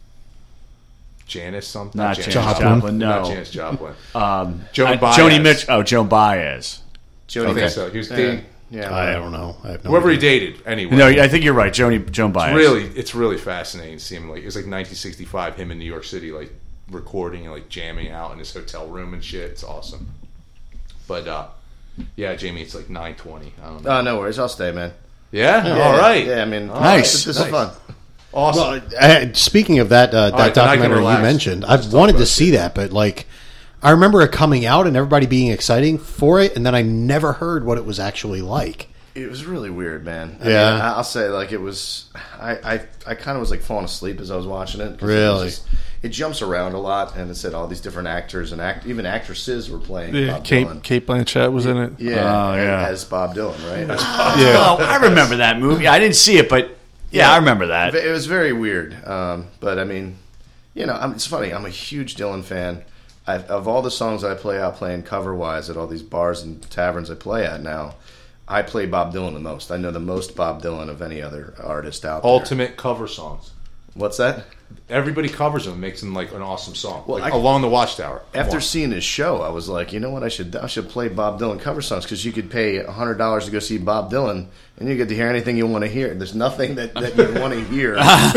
Janis something? not Janis Janis Joplin. No, Not Janis Joplin. Joan Baez. Joni Mitchell. Oh, Joan Baez. I think so. He was dating Yeah, I don't know. I have no whoever he idea. dated. Anyway, No, I think you're right. Joan Baez. it's really fascinating to see him. Like it was like 1965, him in New York City, like recording and like jamming out in his hotel room and shit. It's awesome. But yeah, Jamie, it's like 9:20. I don't know. No worries. I'll stay, man. Yeah? Yeah, All right. Yeah, I mean, Nice. This is fun. Awesome. Well, speaking of that right, then I can documentary you relax. mentioned, Let's I've talk wanted about to it. see that, but like, I remember it coming out and everybody being exciting for it, and then I never heard what it was actually like. It was really weird, man. I Yeah. mean, I'll say like it was. I kind of was like falling asleep as I was watching it. 'Cause Really? it jumps around a lot, and it said all these different actors and even actresses were playing Yeah, Bob Dylan. Kate Blanchett was in it. Yeah, Oh, yeah. as Bob Dylan, right? Oh, I remember that movie. I didn't see it, but I remember that. It was very weird. But I mean, it's funny. I'm a huge Dylan fan. Of all the songs I play out playing cover wise at all these bars and taverns I play at now, I play Bob Dylan the most. I know the most Bob Dylan of any other artist out there. Ultimate cover songs. What's that? Everybody covers them, makes them like an awesome song. Well, like Along the Watchtower. Come After on. seeing his show, I was like, you know what? I should play Bob Dylan cover songs because you could pay $100 to go see Bob Dylan, and you get to hear anything you want to hear. There's nothing that you want to hear.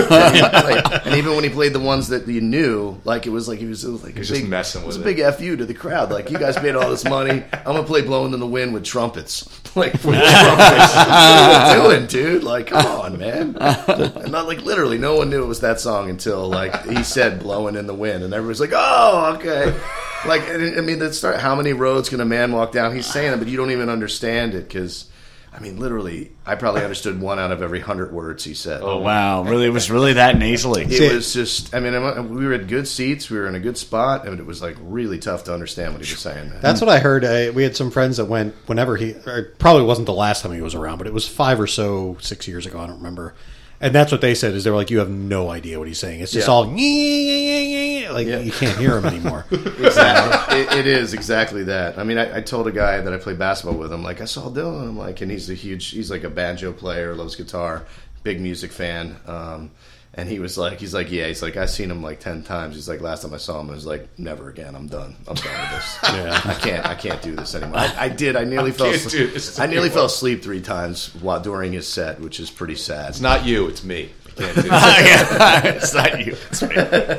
And even when he played the ones that you knew, like it was like he was like He's just messing it was with a it. big fu to the crowd. Like you guys paid all this money, I'm gonna play "Blowing in the Wind" with trumpets. Like with trumpets. What are you doing, dude? Like, come on, man. And not like literally, no one knew it was that song until like he said "Blowing in the Wind," and everybody's like, "Oh, okay." Like, I mean, how many roads can a man walk down? He's saying it, but you don't even understand it because, I mean, literally, I probably understood 1 out of every 100 words he said. Oh, wow. Really? It was really that nasally? It was just, I mean, we were at good seats, we were in a good spot, and it was like really tough to understand what he was saying. That's what I heard. We had some friends that went whenever it probably wasn't the last time he was around, but it was 5 or so, 6 years ago. I don't remember. And that's what they said is they were like, you have no idea what he's saying. It's just all like you can't hear him anymore. Exactly. It is exactly that. I mean, I told a guy that I play basketball with him, like, I saw Dylan. I'm like, and he's like a banjo player, loves guitar, big music fan. And he's like, I've seen him like 10 times. He's like, last time I saw him, I was like, never again. I'm done with this. Yeah. I can't do this anymore. I nearly fell asleep 3 times during his set, which is pretty sad. It's not you, it's me. I can't do this. It's not you. It's me.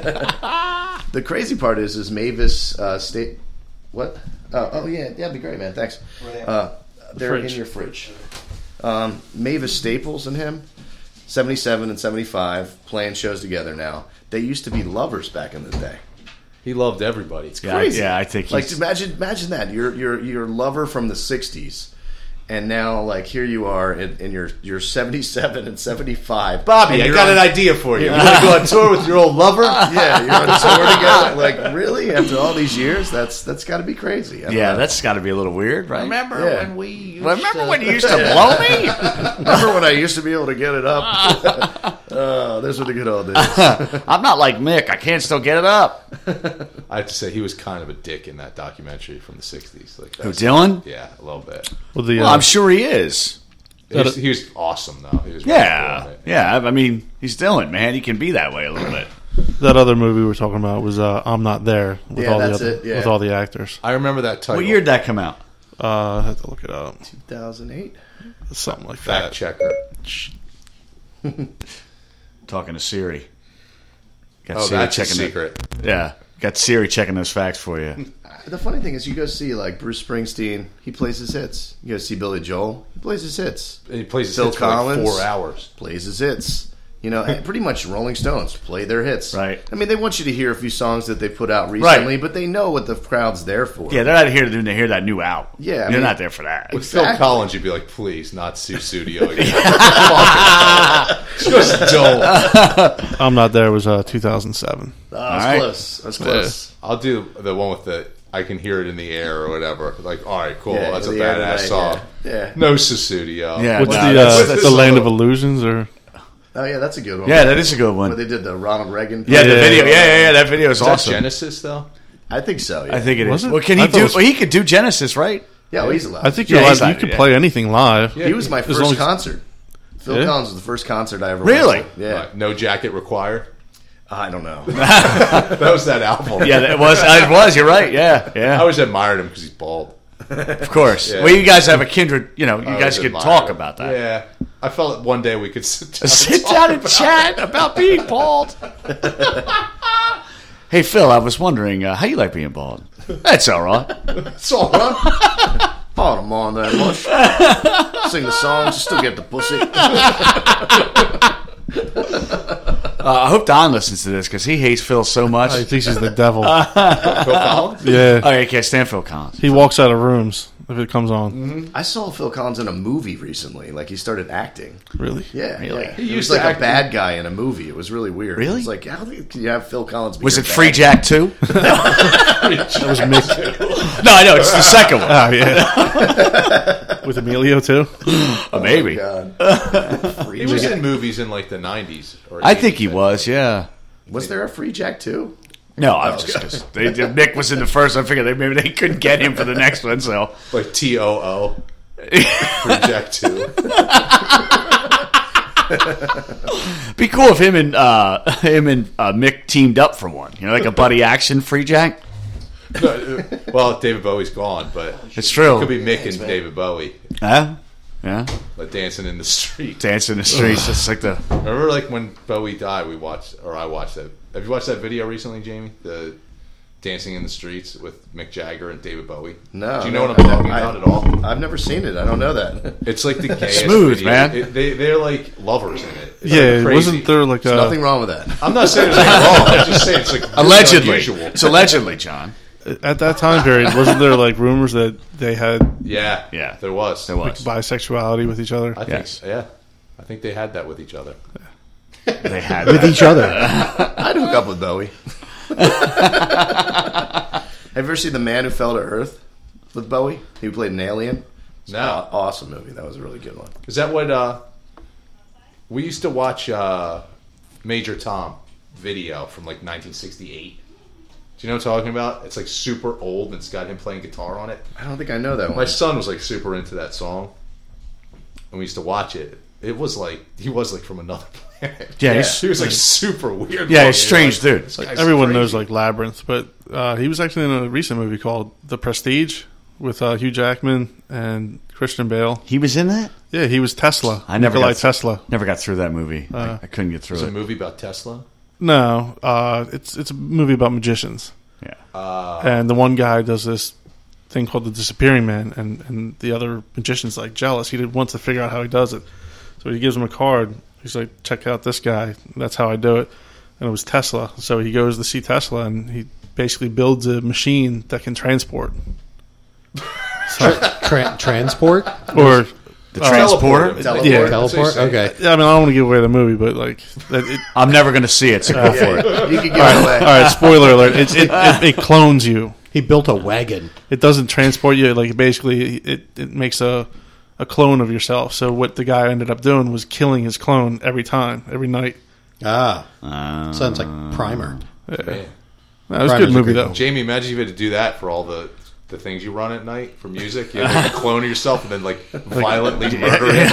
The crazy part is Mavis State. What? Oh yeah, that'd be great, man. Thanks. They're in your fridge. Mavis Staples and him, 77 and 75, playing shows together now. They used to be lovers back in the day. He loved everybody. It's Crazy. Yeah, I think like he's... imagine that your lover from the 60s. And now, like, here you are in your 77 and 75. Bobby, and I you're got an on- idea for you. You want to go on tour with your old lover? Yeah, you're on tour together. Like, really? After all these years? That's got to be crazy. I don't know. that's got to be a little weird, right? Yeah. Remember when you used to blow me? Remember when I used to be able to get it up? Those were the good old days. I'm not like Mick. I can't still get it up. I have to say, he was kind of a dick in that documentary from the 60s. Like Who, Dylan? Yeah, a little bit. Well, I'm sure he is. He was awesome, though. He was really Yeah. cool, right? Yeah, I mean, he's Dylan, man. He can be that way a little bit. that other movie we were talking about was I'm Not There with Yeah, all that's the other, it, yeah. with all the actors. I remember that title. What year did that come out? I have to look it up. 2008. Something like Fact that. checker. Talking to Siri. Got Oh, Siri that's a checking the- secret. Yeah. Got Siri checking those facts for you. The funny thing is, you go see like Bruce Springsteen. He plays his hits. You go see Billy Joel. He plays his hits. And he plays his Phil hits for like Collins. 4 hours. Plays his hits. You know, and pretty much Rolling Stones play their hits. Right. I mean, they want you to hear a few songs that they put out recently, but they know what the crowd's there for. Yeah, they're not here to hear that new album. Yeah, I they're mean- not there for that. With Exactly. Phil Collins, you'd be like, please, not Sue Studio again. Just don't. I'm Not There was 2007. That's All right. close. That's close. I'll do the one with the... I can hear it in the air or whatever. Like, all right, cool, Yeah, that's a in the air badass tonight, song. Yeah. No Susudio. Yeah. What's No, the Land of Illusions or? Oh yeah, that's a good one. Yeah, that is a good one. Where they did the Ronald Reagan. Yeah, the Yeah. video. Yeah. That video is Is that awesome. Genesis though? I think so. Yeah. I think it Was is. it? Well, can I he thought it do? was- Well, he could do Genesis, right? Yeah, well, he's allowed. I think Yeah, you're he's allowed. not- You could yeah. play anything live. Yeah. He was my As long first as- concert. Phil Yeah? Collins was the first concert I ever Really? went to. Yeah. Right, no jacket required. I don't know. That was that album. Yeah, it was. It was. You're right. Yeah, I yeah. always admired him because he's bald. Of course. Yeah. Well, you guys have a kindred. You know, you I guys always could admired talk him. about that. Yeah, I felt one day we could sit down, Sit talk down and about chat about being bald. Hey Phil, I was wondering how you like being bald. That's all right. It's all right. I don't mind that much. Sing the songs, still get the pussy. I hope Don listens to this because he hates Phil so much. He thinks he's the devil. Phil Collins. Yeah, Oh, I can't stand Phil Collins. he walks out of rooms if it comes on. I saw Phil Collins in a movie recently. Like he started acting. Really? Yeah, Really? yeah. He He used was to like act a bad guy in a movie. It was really weird. Really? It was like, how can you have Phil Collins? Be Was your it Free bad Jack 2? That was Mick. No, I know it's the second one. Oh yeah. With Emilio too. Oh, maybe. God. Free He was Jack. in movies in like the 90s. Or I think 80s, he was. Yeah. Was there a Free Jack too? No, I was just because Nick was in the first. I figured maybe they couldn't get him for the next one. So Like TOO. Free Jack 2. be cool if him and Mick teamed up for one. You know, like a buddy action Free Jack. Well, David Bowie's gone, but It's true. it could be Mick and David Bowie, Huh? Yeah. like dancing in the street. Dance in the streets. It's like the. Remember, like when Bowie died, I watched that. Have you watched that video recently, Jamie? The Dancing in the Streets with Mick Jagger and David Bowie. No. Do you know what I'm talking about at all? I've never seen it. I don't know that. It's like the gayest Smooth, video. man. They're like lovers in it. It's Yeah, crazy. wasn't there like There's a nothing wrong with that. I'm not saying there's anything wrong. I'm just saying it's like really Allegedly. unusual. It's allegedly, John. at that time period? Wasn't there like rumors that they had Yeah, Yeah. there was. There was. bisexuality with each other? I think, Yes. yeah, I think they had that with each other. They had with that. each other. I'd hook up with Bowie. Have you ever seen The Man Who Fell to Earth with Bowie? He played an alien. It's No. an awesome movie. That was a really good one. Is that what we used to watch? Major Tom video from like 1968. Do you know what I'm talking about? It's like super old and it's got him playing guitar on it. I don't think I know that one. My son was like super into that song, and we used to watch it. It was like he was like from another planet. Yeah, he was like super weird. Yeah, looking. he's a strange Like, dude. this guy's Everyone crazy. knows like Labyrinth, but he was actually in a recent movie called The Prestige with Hugh Jackman and Christian Bale. He was in that? Yeah, he was Tesla. I never Nikolai got- Tesla. Never got through that movie. I couldn't get through It's a it. movie about Tesla. No, it's a movie about magicians. Yeah. And the one guy does this thing called the Disappearing Man, and the other magician's like jealous. He wants to figure out how he does it, so he gives him a card. He's like, "Check out this guy. That's how I do it." And it was Tesla. So he goes to see Tesla, and he basically builds a machine that can transport Transport? or. The transporter? Teleport. Yeah. That's what you Teleport? say. Okay. I mean, I don't want to give away the movie, but like, it, I'm never going to see it, so go for it. You can give it away. all right. Spoiler alert! It clones you. He built a wagon. It doesn't transport you. Like basically, it makes a clone of yourself. So what the guy ended up doing was killing his clone every night. Ah. Sounds like Primer. Man. That was a Primer's good a movie great though. Jamie, imagine if you had to do that for all the things you run at night for music. You have to clone yourself and then like violently murder him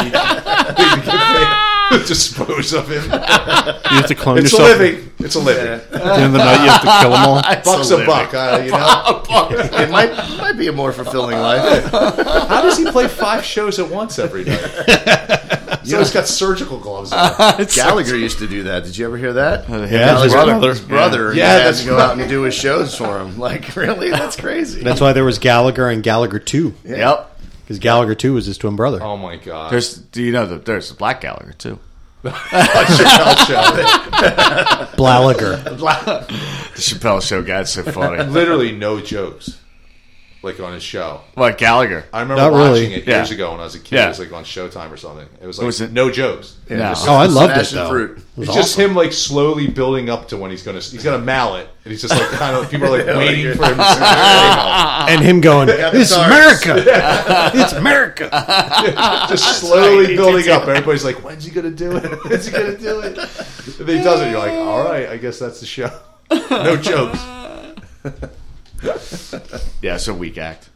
after dispose of him. You have to clone It's a yourself. living. It's a living. At the end of the night, you have to kill them all. Buck's a buck. You know. It might be a more fulfilling life. How does he play 5 shows at once every night? So he's got surgical gloves on. Gallagher used to do that. Did you ever hear that? Yeah, his brother. His brother. Yeah, Yeah, that's to go out and do his shows for him. Like, really? That's crazy. That's why there was Gallagher and Gallagher 2. Yep. Because Gallagher 2 was his twin brother. Oh my god! Do you know that there's a Black Gallagher, too? Chappelle show. Blalager. The Chappelle Show, God, it's so funny. Literally no jokes. like on his show. What, Gallagher? I remember Not watching really. it years ago when I was a kid. Yeah. It was like on Showtime or something. It was like Was it- no jokes. Yeah, No. just Oh, I loved it, smashing though. fruit. It's just him like slowly building up to when he's got a mallet and he's just like kind of people are like waiting for him to smash And him going, the "It's guitars." America! It's America!" just slowly building up. Everybody's like, when's he gonna do it? When's he gonna do it? And then he does it. You're like, all right, I guess that's the show. No jokes. Yeah, it's a weak act.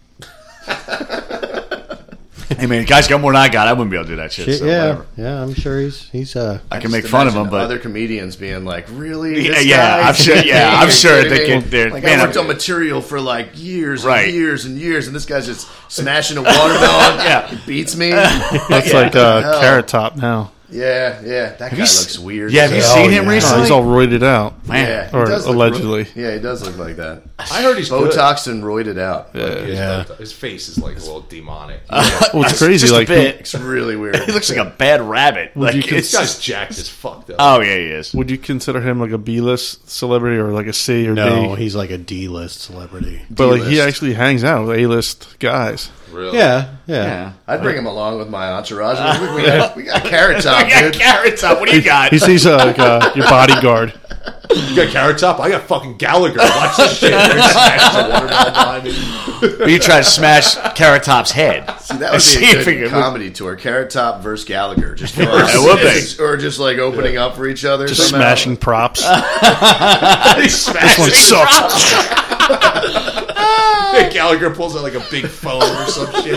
Hey, man, guys got more than I got. I wouldn't be able to do that shit. So yeah, whatever. yeah, I'm sure he's. I can Just make fun of imagine him, but other comedians being like, "Really? Yeah, This yeah, guy? I'm sure- yeah, I'm You're sure kidding they me? can- they're- Like man, I worked I'm- on material for like years Right. and years and years, and this guy's just smashing a watermelon. Yeah. It beats me. That's like hell? Carrot Top now. Yeah. That guy you looks weird. Yeah, have you Oh, seen him Oh, recently? he's all roided out. Man. Yeah, he Or does look allegedly. yeah, he does look like that. I heard he's good. Botoxed and roided out. Yeah. His face is like a little demonic. Well, it's crazy. Just Like, a bit. It's really weird. He looks like a bad rabbit. Like, you This it's guy's jacked as fuck though. oh yeah, he is. would you consider him like a B-list celebrity or like a C or No, D? he's like a D-list celebrity. But like he D-list. actually hangs out with A-list guys. Really? Yeah. Yeah. I'd bring him along with my entourage. We got Carrot Top, I got dude. Carrot Top. What do you got? He's like your bodyguard. You got Carrot Top? I got fucking Gallagher. Watch this shit. Smash the watermelon behind me. Or you try to smash Carrot Top's head. See, that would See be if a he good could- comedy tour. Carrot Top versus Gallagher. Just It would be. Or just like opening up for each other. Just somehow. smashing props. This One sucks. Gallagher pulls out like a big phone or some shit.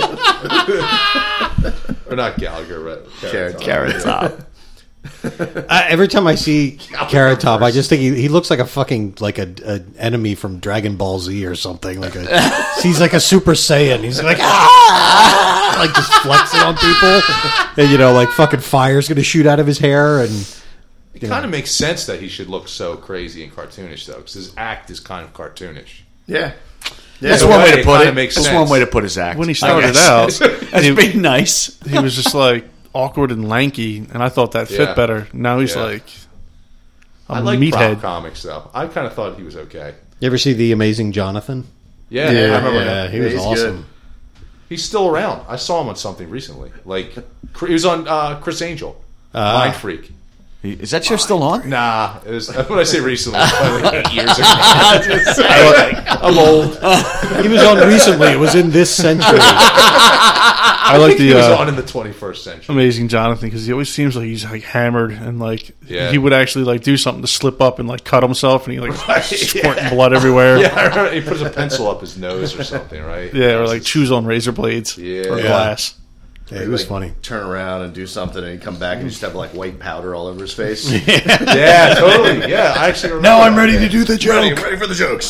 Or not Gallagher, right? Carrot Top. Every time I see Carrot Top, I just think he looks like a fucking like a enemy from Dragon Ball Z or something. Like he's like a Super Saiyan. He's like like just flexing on people, and like fucking fire's gonna shoot out of his hair, and It kind of makes sense that he should look so crazy and cartoonish, though, because his act is kind of cartoonish. Yeah. That's In a one way way, to it put kinda it. makes That's sense. one way to put his act. When he I started guess. out, That's being nice. he was just like awkward and lanky, and I thought that fit Yeah. better. Now he's Yeah. like a I like meathead. prop comics, though. I kind of thought he was okay. you ever see The Amazing Jonathan? Yeah, I remember him. he was he's awesome. good. He's still around. I saw him on something recently. Like, he was on Chris Angel, Mind Freak. Is that show still on? Nah, it was, when I say recently, it's probably like 8 years ago. I'm old. He was on recently. It was in this century. I like He was the on in the 21st century. Amazing Jonathan because he always seems like he's like hammered and like Yeah. he would actually like do something to slip up and like cut himself and he like Right, squirting yeah. blood everywhere. Yeah, I remember he puts a pencil up his nose or something, right? Yeah, or like chews on razor blades Yeah. or Yeah. glass. Yeah, he was Like, funny. Turn around and do something, and he'd come back and just have like white powder all over his face. Yeah, totally. Yeah, I actually remember. Now I'm that. ready to do the ready, joke. ready for the jokes.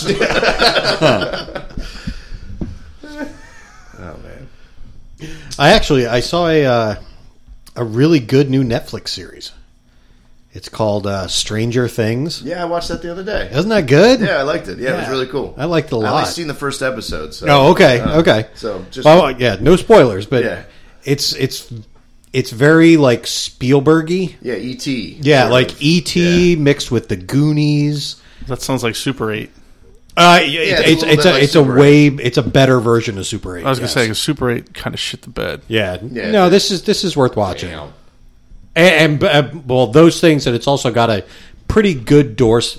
Oh man. I saw a really good new Netflix series. It's called Stranger Things. Yeah, I watched that the other day. Isn't that good? Yeah, I liked it. Yeah, it was really cool. I liked it a I've lot. only seen the first episode. So, Oh, okay, okay. So just Well, yeah, no spoilers, but Yeah. it's very like Spielbergy. yeah, E.T. Yeah, sort like of. E.T. Yeah. mixed with the Goonies. That sounds like Super 8. It's a little bit like a Super way it's a better version of Super 8. I was gonna yes. say 'cause Super 8 kind of shit the bed. Yeah. Yeah. No, this is worth watching. Damn. And well, those things, and it's also got a pretty good dose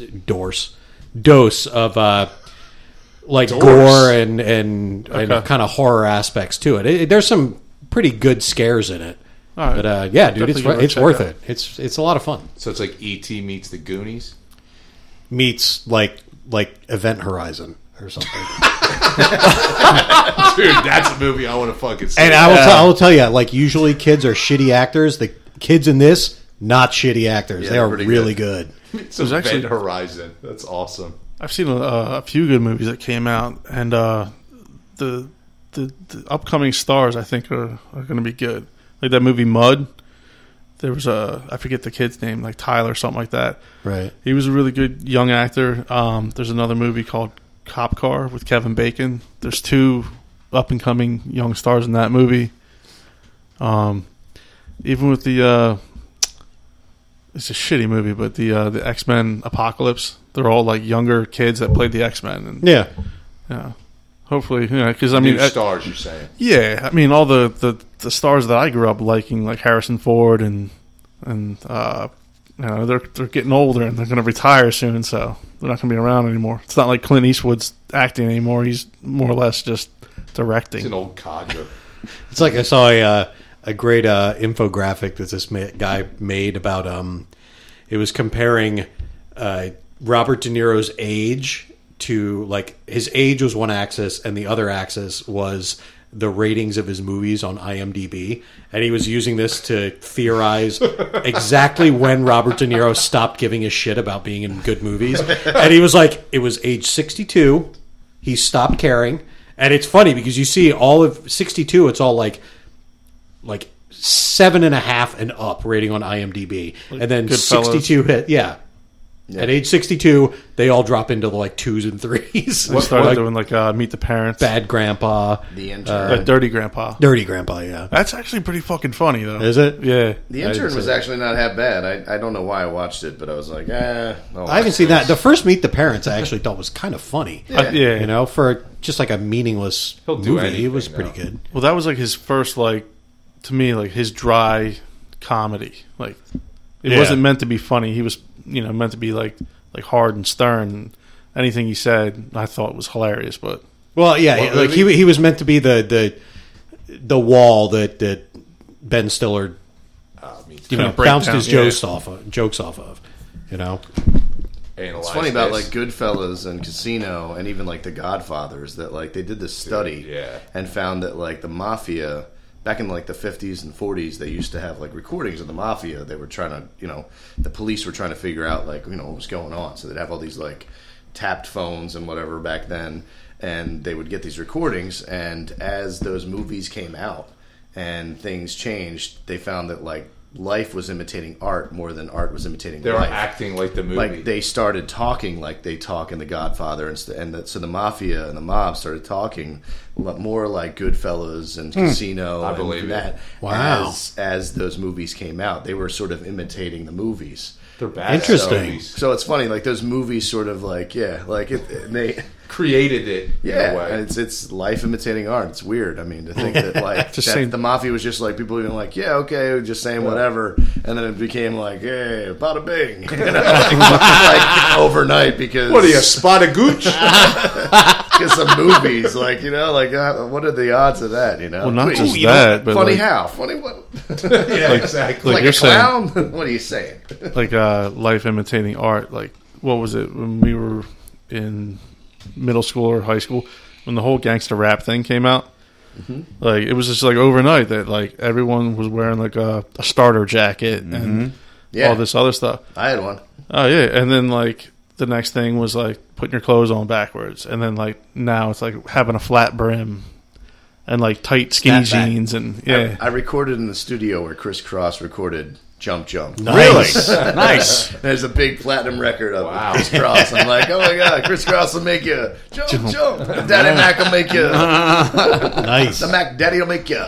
of like gore and kind of horror aspects to it. There's some pretty good scares in it. All right. But yeah, dude, Definitely it's check worth out. it. It's a lot of fun. So it's like E.T. meets the Goonies. Meets like Event Horizon or something. Dude, that's a movie I want to fucking see. And I will tell you, like usually kids are shitty actors. The kids in this not shitty actors. Yeah, they they're are pretty really good. It's There's Event actually- Horizon. That's awesome. I've seen a few good movies that came out, and the upcoming stars I think are going to be good. Like that movie Mud. There was I forget the kid's name, like Tyler, something like that. Right. He was a really good young actor. There's another movie called Cop Car with Kevin Bacon. There's two up and coming young stars in that movie. Even with the it's a shitty movie, but the X-Men Apocalypse, they're all like younger kids that played the X-Men. And Yeah. yeah, Hopefully, because I mean, stars. You're saying? Yeah, I mean, all the stars that I grew up liking, like Harrison Ford and they're getting older and they're going to retire soon, so they're not going to be around anymore. It's not like Clint Eastwood's acting anymore; he's more or less just directing. He's an old codger. It's like I saw a great infographic that this guy made about it was comparing Robert De Niro's age to, like, his age was one axis and the other axis was the ratings of his movies on IMDb, and he was using this to theorize exactly when Robert De Niro stopped giving a shit about being in good movies. And he was like, it was age 62, he stopped caring. And it's funny because you see all of 62, it's all like 7.5 and up rating on IMDb, like, and then Goodfellas. 62 hit, yeah. At age 62, they all drop into like 2s and 3s. We started doing like Meet the Parents, Bad Grandpa, The Intern, Dirty Grandpa. Dirty Grandpa, yeah. That's actually pretty fucking funny, though. Is it? Yeah. The Intern was actually not half bad. I don't know why I watched it, but I was like, I haven't seen that. The first Meet the Parents I actually thought was kind of funny. Yeah. You know, for just like a meaningless movie, it was pretty good. Well, that was like his first, like, to me, like his dry comedy. Like, it wasn't meant to be funny. He was, meant to be like hard and stern. Anything he said, I thought was hilarious. But like he was meant to be the wall that Ben Stiller, bounced his jokes off of. It's funny about like Goodfellas and Casino and even like The Godfather is that like they did this study and found that like the mafia back in like the 50s and 40s, they used to have like recordings of the mafia. They were trying to, the police were trying to figure out like, what was going on. So they'd have all these like tapped phones and whatever back then. And they would get these recordings. And as those movies came out and things changed, they found that like life was imitating art more than art was imitating life. They were acting like the movie. Like they started talking like they talk in The Godfather, so the mafia and the mob started talking more like Goodfellas and Casino. I believe that. Wow! As those movies came out, they were sort of imitating the movies. They're bad. Interesting. So it's funny, like those movies, sort of like they created it. In a way. And it's life imitating art. It's weird. I mean, to think that like the mafia was just like people being like, just saying whatever, and then it became like, hey, bada bing, like overnight because what are you, spot of gooch? Because some movies, like what are the odds of that? Well, not just that, but funny like, how funny what? Yeah, exactly. Like you're a clown. What are you saying? Like life imitating art. Like what was it when we were in middle school or high school when the whole gangster rap thing came out? Mm-hmm. Like it was just like overnight that like everyone was wearing like a starter jacket and all this other stuff. I had one. Oh yeah, and then like the next thing was like putting your clothes on backwards, and then like now it's like having a flat brim and like tight skinny jeans and I recorded in the studio where Chris Cross recorded Jump Jump. Nice. Really? Nice. There's a big platinum record of Chris Cross. I'm like, oh my god, Chris Cross will make you jump. Daddy Mac will make you. Nice. The Mac Daddy will make you.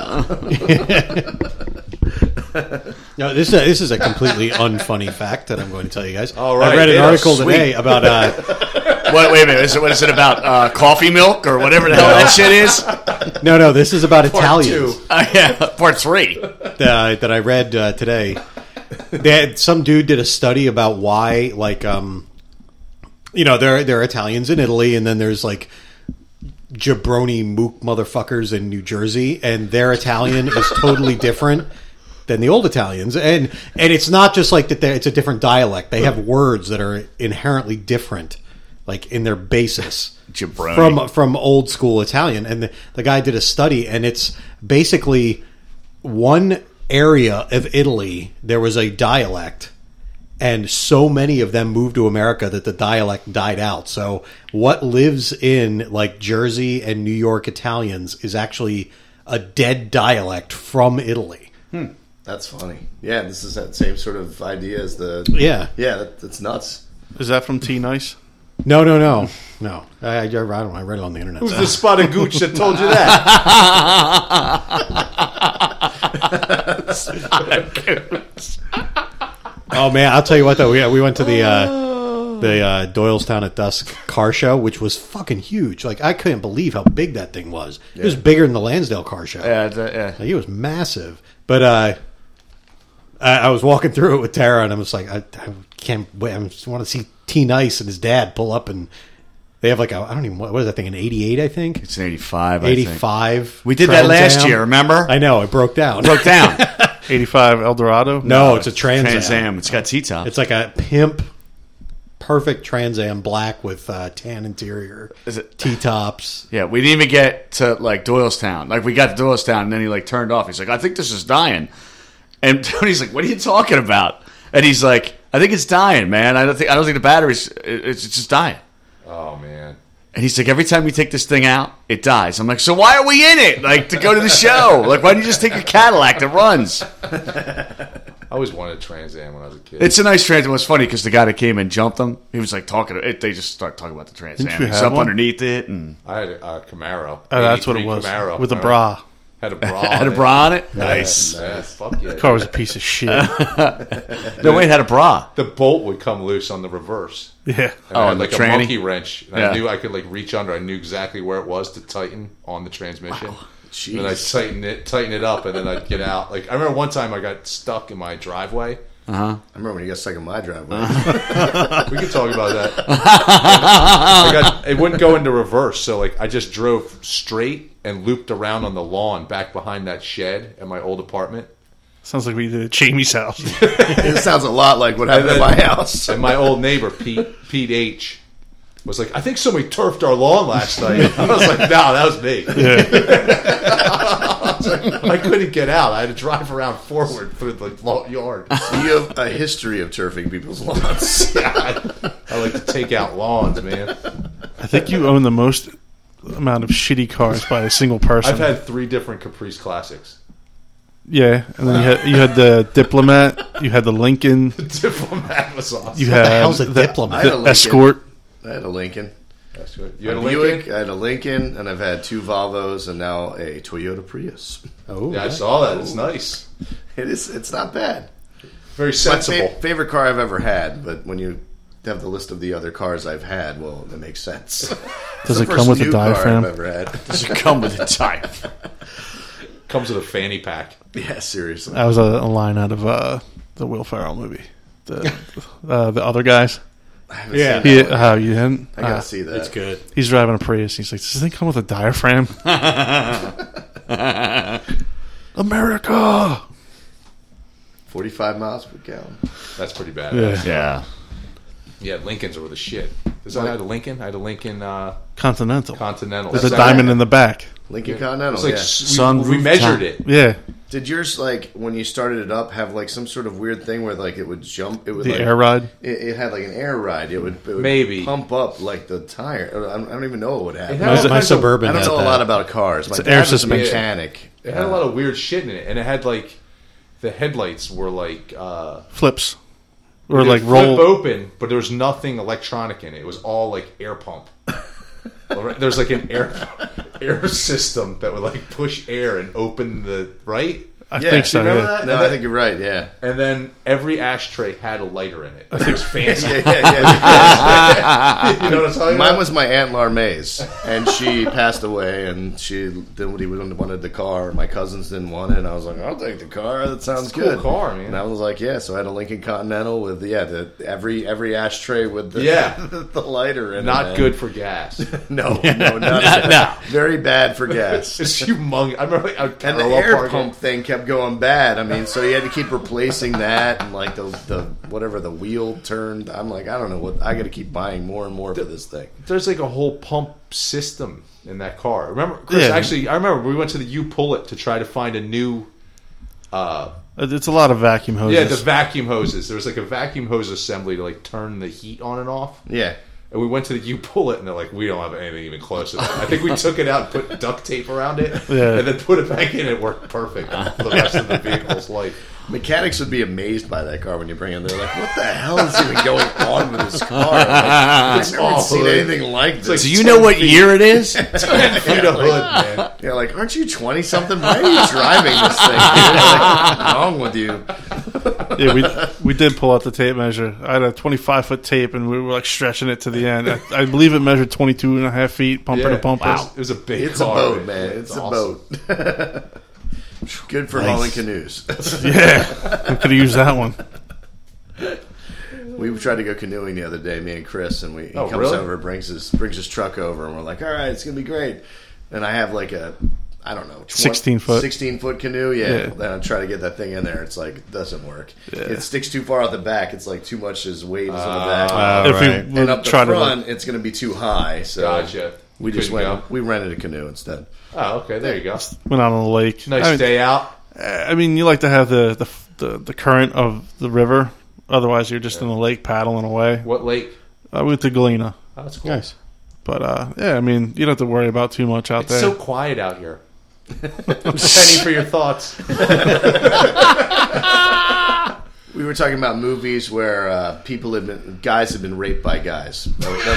No, this is a completely unfunny fact that I'm going to tell you guys. All right, I read an article today about. Wait a minute. What is it about? Coffee milk or whatever the hell that shit is? No. This is about Italians. Part 3 that I read today. Some dude did a study about why, like, there are Italians in Italy, and then there's like jabroni mook motherfuckers in New Jersey, and their Italian is totally different than the old Italians, and it's not just like that. It's a different dialect. They have words that are inherently different, like in their basis from old school Italian. And the guy did a study, and it's basically one area of Italy there was a dialect, and so many of them moved to America that the dialect died out. So what lives in like Jersey and New York Italians is actually a dead dialect from Italy. That's funny. Yeah, this is that same sort of idea as the... Yeah. Yeah, that's nuts. Is that from T Nice? No. I don't know. I read it on the internet. Who's the spot of gooch that told you that? Oh man, I'll tell you what though. We went to the the Doylestown at Dusk car show, which was fucking huge. Like, I couldn't believe how big that thing was. It was bigger than the Lansdale car show. Yeah. Like, it was massive. But I was walking through it with Tara, and I was like, I can't wait. I just want to see T Nice and his dad pull up, and they have like I don't even, what is that thing, an 88, I think? It's an 85, 85. We did that last year, remember? I know, it broke down. 85 Eldorado? No, it's a Trans Am. It's got T-top. It's like a pimp, perfect Trans Am black with tan interior. Is it T-tops? Yeah, we didn't even get to like Doylestown. Like we got to Doylestown, and then he like turned off. He's like, I think this is dying. And Tony's like, what are you talking about? And he's like, I think it's dying, man. I don't think the battery's. It's just dying. Oh man. And he's like, every time you take this thing out, it dies. I'm like, so why are we in it? Like, to go to the show? Like, why don't you just take your Cadillac that runs? I always wanted a Trans Am when I was a kid. It's a nice Trans Am. It was funny because the guy that came and jumped him, he was like talking to it. They just start talking about the Trans Am. He's up underneath it. And I had a Camaro. Oh, that's what it was. Camaro. With a bra. Had a bra. Had a bra on it? Nice. Yeah, fuck yeah. The car was a piece of shit. No, wait, had a bra. The bolt would come loose on the reverse. Yeah. And I had the like tranny? a monkey wrench. And Yeah. I knew I could like reach under. I knew exactly where it was to tighten on the transmission. Jeez. And then I'd tighten it up, and then I'd get out. Like I remember one time I got stuck in my driveway. I remember when you got stuck in my driveway. We could talk about that. It wouldn't go into reverse, so like I just drove straight and looped around on the lawn back behind that shed at my old apartment. Sounds like we did at Jamie's house. It sounds a lot like what happened at my house. And my old neighbor Pete H was like, I think somebody turfed our lawn last night. I was like, no, that was me. I couldn't get out. I had to drive around forward through the yard. You have a history of turfing people's lawns. I like to take out lawns, man. I think you own the most amount of shitty cars by a single person. I've had 3 different Caprice Classics. Yeah, and then you had the Diplomat, you had the Lincoln, The Diplomat was awesome. you had the hell's a Diplomat? I had a the Lincoln. Escort. I had a Lincoln. That's good. You had a Buick, Lincoln? I had a Lincoln, and I've had 2 Volvos, and now a Toyota Prius. Oh, Yeah, I saw that. It's nice. It's not bad. Very My sensible. favorite car I've ever had, but when you have the list of the other cars I've had, well, it makes sense. Does The it come first with a new car diaphragm? I've ever had. Does it come with a type? Comes with a fanny pack. Yeah, seriously. That was a line out of the Will Ferrell movie. The other guys. I haven't seen that one. How you didn't? I gotta see that. it's good. He's driving a Prius. He's like, does this thing come with a diaphragm? America. 45 miles per gallon. That's pretty bad. Yeah. Yeah. Yeah, Lincolns are the shit. Does I have a Lincoln? I had a Lincoln Continental. Continental. There's a That's- diamond in the back. Lincoln It's Continental, like yeah. Sunroof we measured top. it. Yeah. Did yours, like, when you started it up, have, like, some sort of weird thing where, like, it would jump? It would, The like, air ride. It had, like, an air ride. It would Maybe. pump up, like, the tire. I don't even know what would happen. It had all My kinds of- Suburban I don't had know a that. lot about cars. My It's dad air was a suspension. mechanic. It had a lot of weird shit in it, and it had like the headlights were like Flips. Or they'd like flip roll. open, but there was nothing electronic in it. It was all like air pump. There's like an air system that would like push air and open the right. I think so. remember Yeah. that? No, I think you're right, yeah. And then every ashtray had a lighter in it. It was fancy. Yeah. You know what I'm talking Mine about? was my Aunt Larmaze, and she passed away, and nobody wanted the car. My cousins didn't want it, and I was like, I'll take the car. That sounds It's a cool good. car, man. And I was like, yeah. So I had a Lincoln Continental with every ashtray with the the lighter in it. Not man. good for gas. No, not very bad for gas. It's humongous. I remember I would And the parallel air park it. pump thing kept going bad. I mean, so you had to keep replacing that, and like the whatever the wheel turned. I'm like, I don't know what. I got to keep buying more and more for this thing. There's like a whole pump system in that car. Remember, Chris? Yeah. Actually, I remember we went to the U-Pull-It to try to find a new. It's a lot of vacuum hoses. Yeah, the vacuum hoses. There was like a vacuum hose assembly to like turn the heat on and off. Yeah. And we went to the U-Pull-It, and they're like, we don't have anything even close to that. I think we took it out and put duct tape around it, Yeah. and then put it back in. It worked perfect for the rest of the vehicle's life. Mechanics would be amazed by that car when you bring it. They're like, "What the hell is even going on with this car? Like, I've never all seen hood. anything like this." Do you know what year it is? 10 feet of hood, man. Yeah, like, aren't you 20 something? Why are you driving this thing? Dude? Like, what's wrong with you? Yeah, we did pull out the tape measure. I had a 25-foot tape, and we were like stretching it to the end. I believe it measured 22.5 feet, bumper to bumper. Wow. It was a big It's car, a boat, man. It's a boat. Good for hauling canoes. Yeah, we could have used that one. We tried to go canoeing the other day, me and Chris, and he comes really? over, brings his truck over, and we're like, all right, it's gonna be great. And I have like a, I don't know, 16-foot canoe. Yeah. Then I try to get that thing in there. It's like it doesn't work. Yeah. It sticks too far out the back. It's like too much as weight is on the back. And up the front, it's gonna be too high. So gotcha. We just went. We rented a canoe instead. Oh, okay. There you go. Went out on the lake. Nice day out. I mean, you like to have the current of the river. Otherwise, you're just in the lake paddling away. What lake? We went to Galena. Oh, that's cool. Nice. But, yeah, I mean, you don't have to worry about too much out there. It's so quiet out here. Penny, for your thoughts. We were talking about movies where guys have been raped by guys. We're like,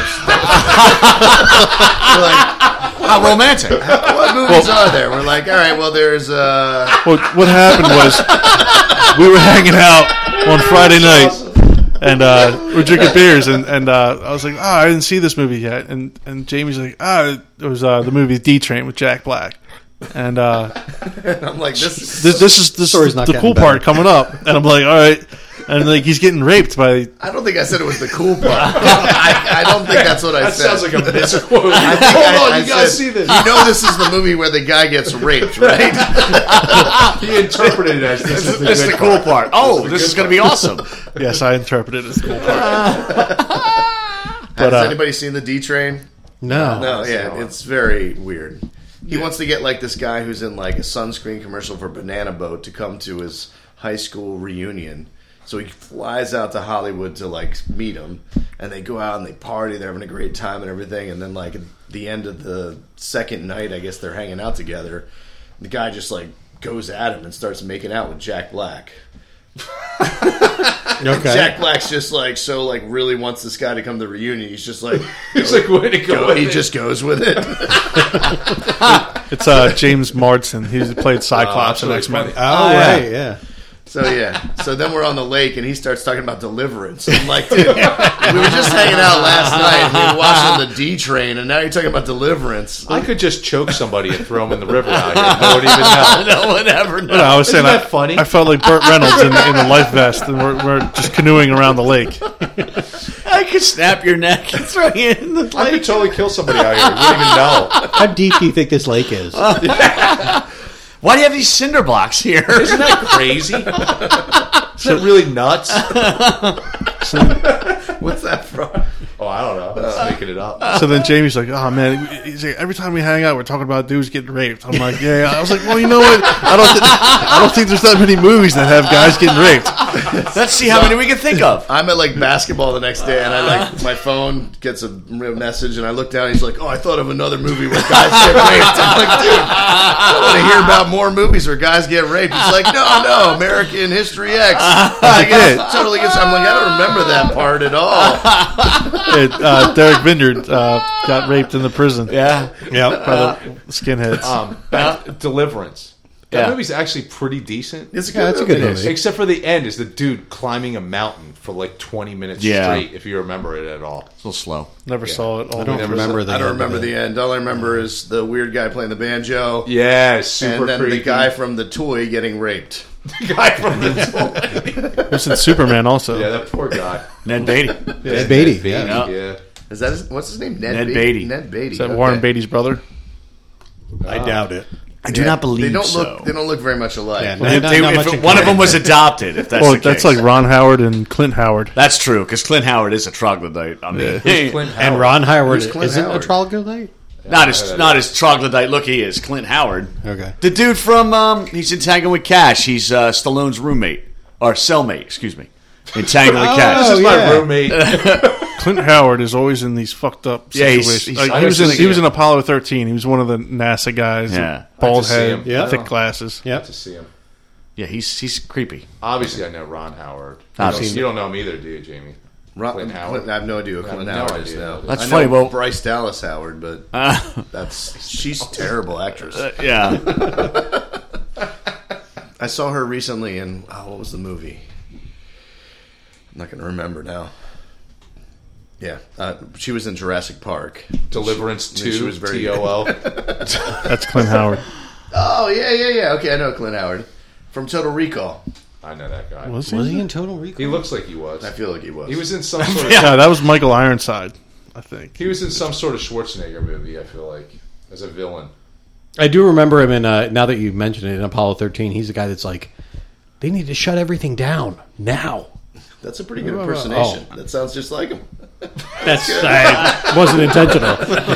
how romantic. What movies are there? We're like, all right, well, there's... Well, what happened was we were hanging out on Friday night, and we're drinking beers, and I was like, I didn't see this movie yet, and Jamie's like, it was the movie D-Train with Jack Black, and I'm like, this is the cool part coming up, and I'm like, all right, and like he's getting raped by. I don't think I said it was the cool part. I don't think that's what I said. That sounds like a misquote. Hold on, you guys see this? You know, this is the movie where the guy gets raped, right? He interpreted it as this is the cool part. Oh, this is going to be awesome. Yes, I interpreted it as the cool part. Has anybody seen the D-Train? No. Yeah, it's very weird. He wants to get like this guy who's in like a sunscreen commercial for Banana Boat to come to his high school reunion. So he flies out to Hollywood to like meet him, and they go out and they party. They're having a great time and everything. And then like at the end of the second night, I guess they're hanging out together. The guy just like goes at him and starts making out with Jack Black. Okay. Jack Black's just like really wants this guy to come to the reunion. He's just like way to go. He just goes with it. It's James Marsden. He played Cyclops in X-Men. Right, yeah. So then we're on the lake, and he starts talking about Deliverance. I'm like, dude, we were just hanging out last night, and we were watching the D-Train, and now you're talking about Deliverance. I could just choke somebody and throw him in the river out here. No one even know. No one ever knows. No, I was saying that funny? I felt like Burt Reynolds in the life vest, and we're just canoeing around the lake. I could snap your neck and throw you in the lake. I could totally kill somebody out here. You wouldn't even know. How deep do you think this lake is? Why do you have these cinder blocks here? Isn't that crazy? Isn't that really nuts? What's that from? Oh, I don't know. I'm just making it up. So then Jamie's like, oh man, he's like, every time we hang out, we're talking about dudes getting raped. I'm like, yeah. I was like, well, you know what? I don't think there's that many movies that have guys getting raped. Let's see how many we can think of. I'm at like basketball the next day, and I like my phone gets a message, and I look down, and he's like, oh, I thought of another movie where guys get raped. I'm like, dude, I want to hear about more movies where guys get raped. He's like, no, American History X. I totally gets. I'm like, I don't remember that part at all. Derek Vineyard got raped in the prison. Yeah. By the skinheads. Deliverance. That movie's actually pretty decent. It's a good movie. Except for the end is the dude climbing a mountain for like 20 minutes straight, if you remember it at all. It's a little slow. Never saw it. I don't remember the end. I don't remember the end. All I remember is the weird guy playing the banjo. Yeah, super and then creepy. the guy from the toy getting raped. The guy from the toy. It was in Superman also. Yeah, that poor guy. Ned Beatty. Ned Beatty. Yeah. Is that what's his name? Ned Beatty. Ned Beatty. Is that Warren Beatty's brother? I doubt it. I do not believe they don't so. They don't look very much alike. Yeah, If one of them was adopted, if that's the case. That's like Ron Howard and Clint Howard. That's true, because Clint Howard is a troglodyte. I mean, Clint Howard? And Ron Howard Clint isn't Howard? a troglodyte? not as troglodyte look he is. Clint Howard. Okay. The dude from, he's in Tango with Cash. He's Stallone's roommate. Or cellmate, excuse me. In Tango with Cash. This is my roommate. Clint Howard is always in these fucked up situations. He was in Apollo 13. He was one of the NASA guys. Yeah. Bald see head, him. thick glasses. Yep. To see him. Yeah, he's creepy. Obviously, I know Ron Howard. Obviously. You don't know him either, do you, Jamie? Clint Howard. I have no idea who Clint Howard is now. That's I know funny. Well, Bryce Dallas Howard, but she's a terrible actress. yeah. I saw her recently in what was the movie? I'm not going to remember now. Yeah, she was in Jurassic Park. Deliverance 2, she was very TOL. That's Clint Howard. Oh, yeah. Okay, I know Clint Howard. From Total Recall. I know that guy. Was he in Total Recall? He looks like he was. I feel like he was. He was in some sort of... Yeah, that was Michael Ironside, I think. He was in some sort of Schwarzenegger movie, I feel like, as a villain. I do remember him in, now that you mentioned it, in Apollo 13. He's the guy that's like, they need to shut everything down now. That's a pretty good impersonation. That sounds just like him. That wasn't intentional.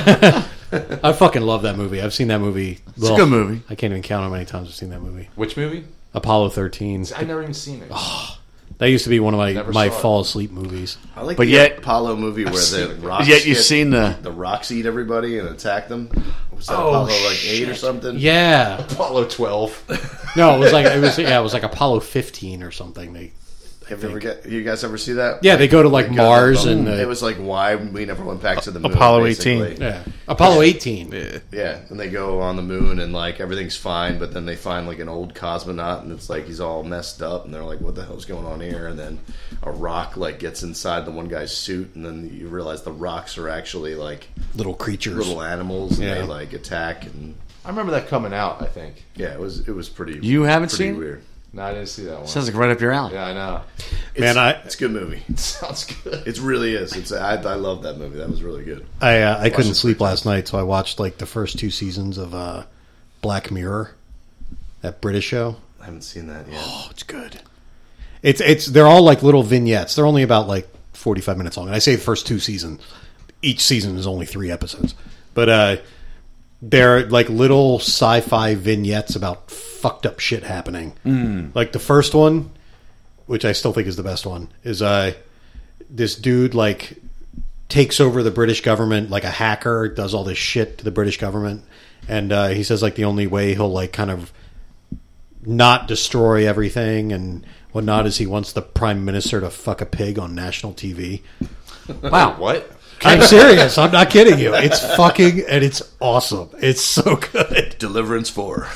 I fucking love that movie. I've seen that movie. It's a good movie. I can't even count how many times I've seen that movie. Which movie? Apollo 13. I've never even seen it. That used to be one of my saw it. fall asleep movies. I like But the yet- Apollo movie where the rocks Yet you've seen the... the rocks eat everybody and attack them. Was that Apollo 8 or something? Yeah. Apollo 12. No, it was like Apollo 15 or something. You guys ever see that? Yeah, they go to like They go Mars to the and moon. It was like why we never went back to the moon. Apollo basically. 18. yeah, Apollo 18. Yeah, and they go on the moon and like everything's fine, but then they find like an old cosmonaut and it's like he's all messed up and they're like, "What the hell's going on here?" And then a rock like gets inside the one guy's suit and then you realize the rocks are actually like Little creatures. little animals and Yeah. they like attack and I remember that coming out, I think. yeah, it was pretty. You haven't pretty seen it? weird. No, I didn't see that one. Sounds like right up your alley. Yeah, I know. It's a good movie. Sounds good. It really is. I love that movie. That was really good. I couldn't it sleep 3 last night, so I watched like the first 2 seasons of Black Mirror, that British show. I haven't seen that yet. Oh, it's good. They're all like little vignettes. They're only about like 45 minutes long. And I say the first 2 seasons. Each season is only 3 episodes, but they're like little sci-fi vignettes about fucked up shit happening. Like the first one, which I still think is the best one, is this dude like takes over the British government, like a hacker, does all this shit to the British government, and he says like the only way he'll like kind of not destroy everything and whatnot is he wants the Prime Minister to fuck a pig on national TV. Wow. What? I'm serious. I'm not kidding you. It's fucking and it's awesome. It's so good. Deliverance 4.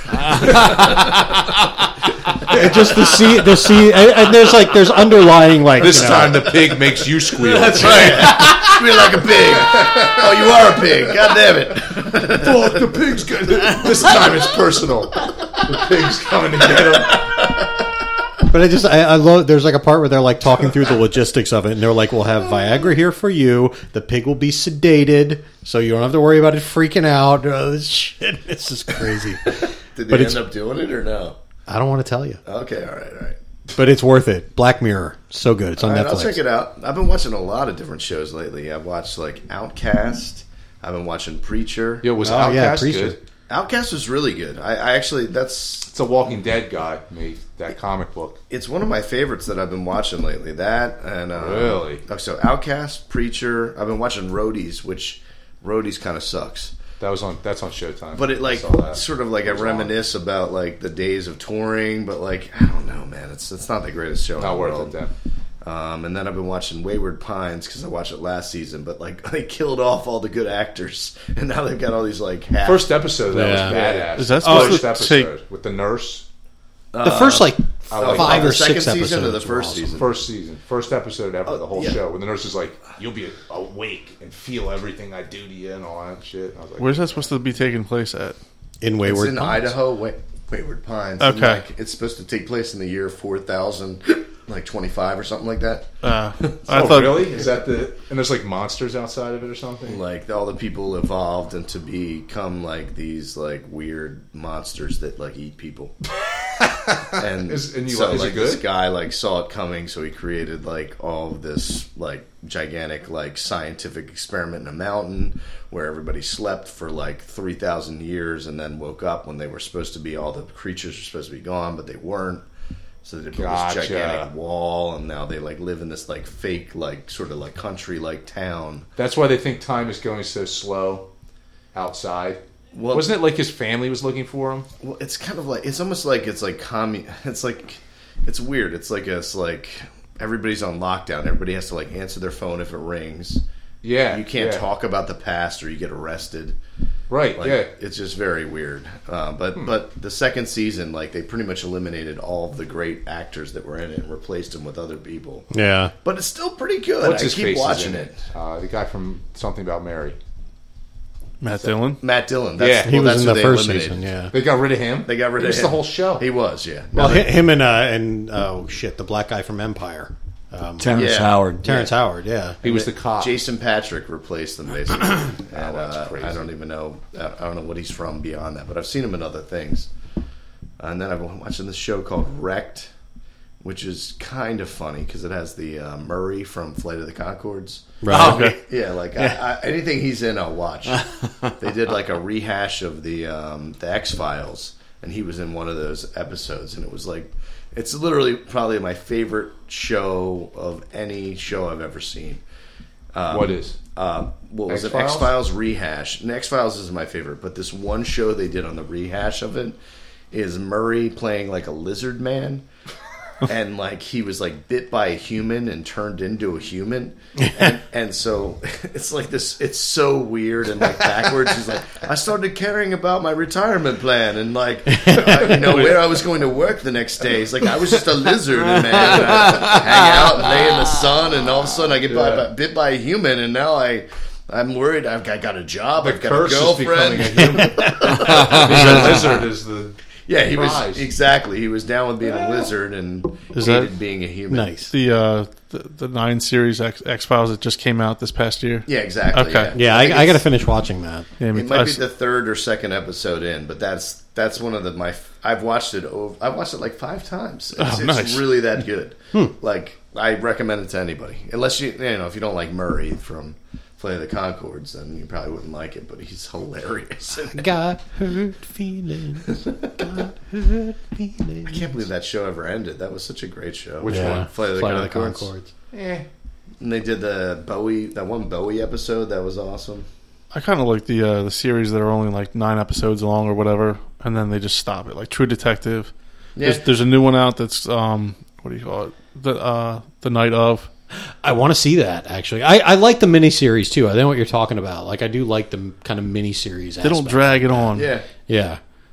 And just the scene, and there's underlying like This time the pig makes you squeal. That's right. Squeal like a pig. Oh, you are a pig. God damn it. Fuck, the pig's good. This time it's personal. The pig's coming to get him. But I love. There's like a part where they're like talking through the logistics of it, and they're like, "We'll have Viagra here for you. The pig will be sedated, so you don't have to worry about it freaking out." This shit, it's just crazy. Did they end up doing it or no? I don't want to tell you. Okay, all right. But it's worth it. Black Mirror, so good. It's on Netflix. I'll check it out. I've been watching a lot of different shows lately. I've watched like Outcast. I've been watching Preacher. Yo, was Outcast Preacher. good? Outcast was really good. I actually It's a Walking Dead guy made that comic book. It's one of my favorites that I've been watching lately. That and Really? So Outcast, Preacher. I've been watching Roadies, which Roadies kind of sucks. That's on Showtime. But it like sort of like I reminisce about like the days of touring. But like I don't know, man. It's not the greatest show. Not in the worth world. it then. And then I've been watching Wayward Pines because I watched it last season. But like they killed off all the good actors, and now they've got all these like First episode that was Yeah. badass. Is that supposed First to episode with the nurse? The first like like 5 the or 6 second episodes. season or the were first awesome. season? First season, first episode ever, the whole yeah. show. When the nurse is like, "You'll be awake and feel everything I do to you," and all that shit. I was like, Where's that supposed to be taking place at? In It's Wayward in Pines. Idaho, Wayward Pines. Okay. And, like, it's supposed to take place in the year 4000, like 25 or something like that. I "Oh, thought really? Is that the?" And there's like monsters outside of it or something. Like all the people evolved and to become like these like weird monsters that like eat people. And Is it like this good? guy like saw it coming, so he created like all of this like gigantic like scientific experiment in a mountain where everybody slept for like 3,000 years and then woke up when they were supposed to be all the creatures were supposed to be gone, but they weren't. So they built Gotcha. this gigantic wall, and now they like live in this like fake like sort of like country like town. That's why they think time is going so slow outside. Well, Wasn't it like his family was looking for him? Well, it's kind of like it's almost like it's like it's like it's weird. It's like everybody's on lockdown. Everybody has to like answer their phone if it rings. Yeah, You can't yeah. talk about the past or you get arrested. Right, Like, yeah. it's just very weird. But the second season, like they pretty much eliminated all of the great actors that were in it and replaced them with other people. Yeah. But it's still pretty good. What's I his keep face is watching in it. The guy from Something About Mary. Matt Dillon. Matt Dillon. Yeah. He was that's in who the they first eliminated. season, yeah. They got rid of him? They got rid He of was him. the whole show. He was, yeah. Well, him and oh shit, the black guy from Empire, Terrence Yeah. Howard. Terrence Howard. Yeah. He was the cop. Jason Patrick replaced them basically. And, that's crazy. I don't even know. I don't know what he's from beyond that, but I've seen him in other things. And then I've been watching this show called Wrecked, which is kind of funny because it has the Murray from Flight of the Conchords. Right. Okay. Yeah, like anything he's in, I'll watch. They did like a rehash of the X-Files, and he was in one of those episodes, and it was like, it's literally probably my favorite show of any show I've ever seen. What is? What was it? X-Files? X-Files rehash. And X-Files is my favorite, but this one show they did on the rehash of it is Murray playing like a lizard man. And like he was like bit by a human and turned into a human, and so it's like this. It's so weird and like backwards. He's like, I started caring about my retirement plan and like where I was going to work the next day. He's like, I was just a lizard, man. I hang out and lay in the sun, and all of a sudden I get bit by a human, and now I'm worried. I got a job. I've got a girlfriend. Is becoming a human. Being a lizard is the... Yeah, he was prize. exactly. He was down with being a lizard and hated being a human. Nice. The 9 series X Files that just came out this past year. Yeah, exactly. Okay. Yeah, I think I got to finish watching that. Yeah, It might be the third or second episode in, but that's one of I've watched it. I've watched it like 5 times. It's nice. really that good. Like I recommend it to anybody, unless if you don't like Murray from Flight of the Conchords, then you probably wouldn't like it. But he's hilarious. Got hurt feelings. Got hurt feelings. I can't believe that show ever ended. That was such a great show. Which Yeah. one? Flight of the Conchords. Conchords. And they did that one Bowie episode. That was awesome. I kind of like the series that are only like 9 episodes long or whatever, and then they just stop it. Like True Detective. Yeah. There's a new one out that's what do you call it? The Night of. I want to see that, actually. I like the miniseries, too. I know what you're talking about. Like, I do like the kind of miniseries They don't drag it on. Yeah. Yeah.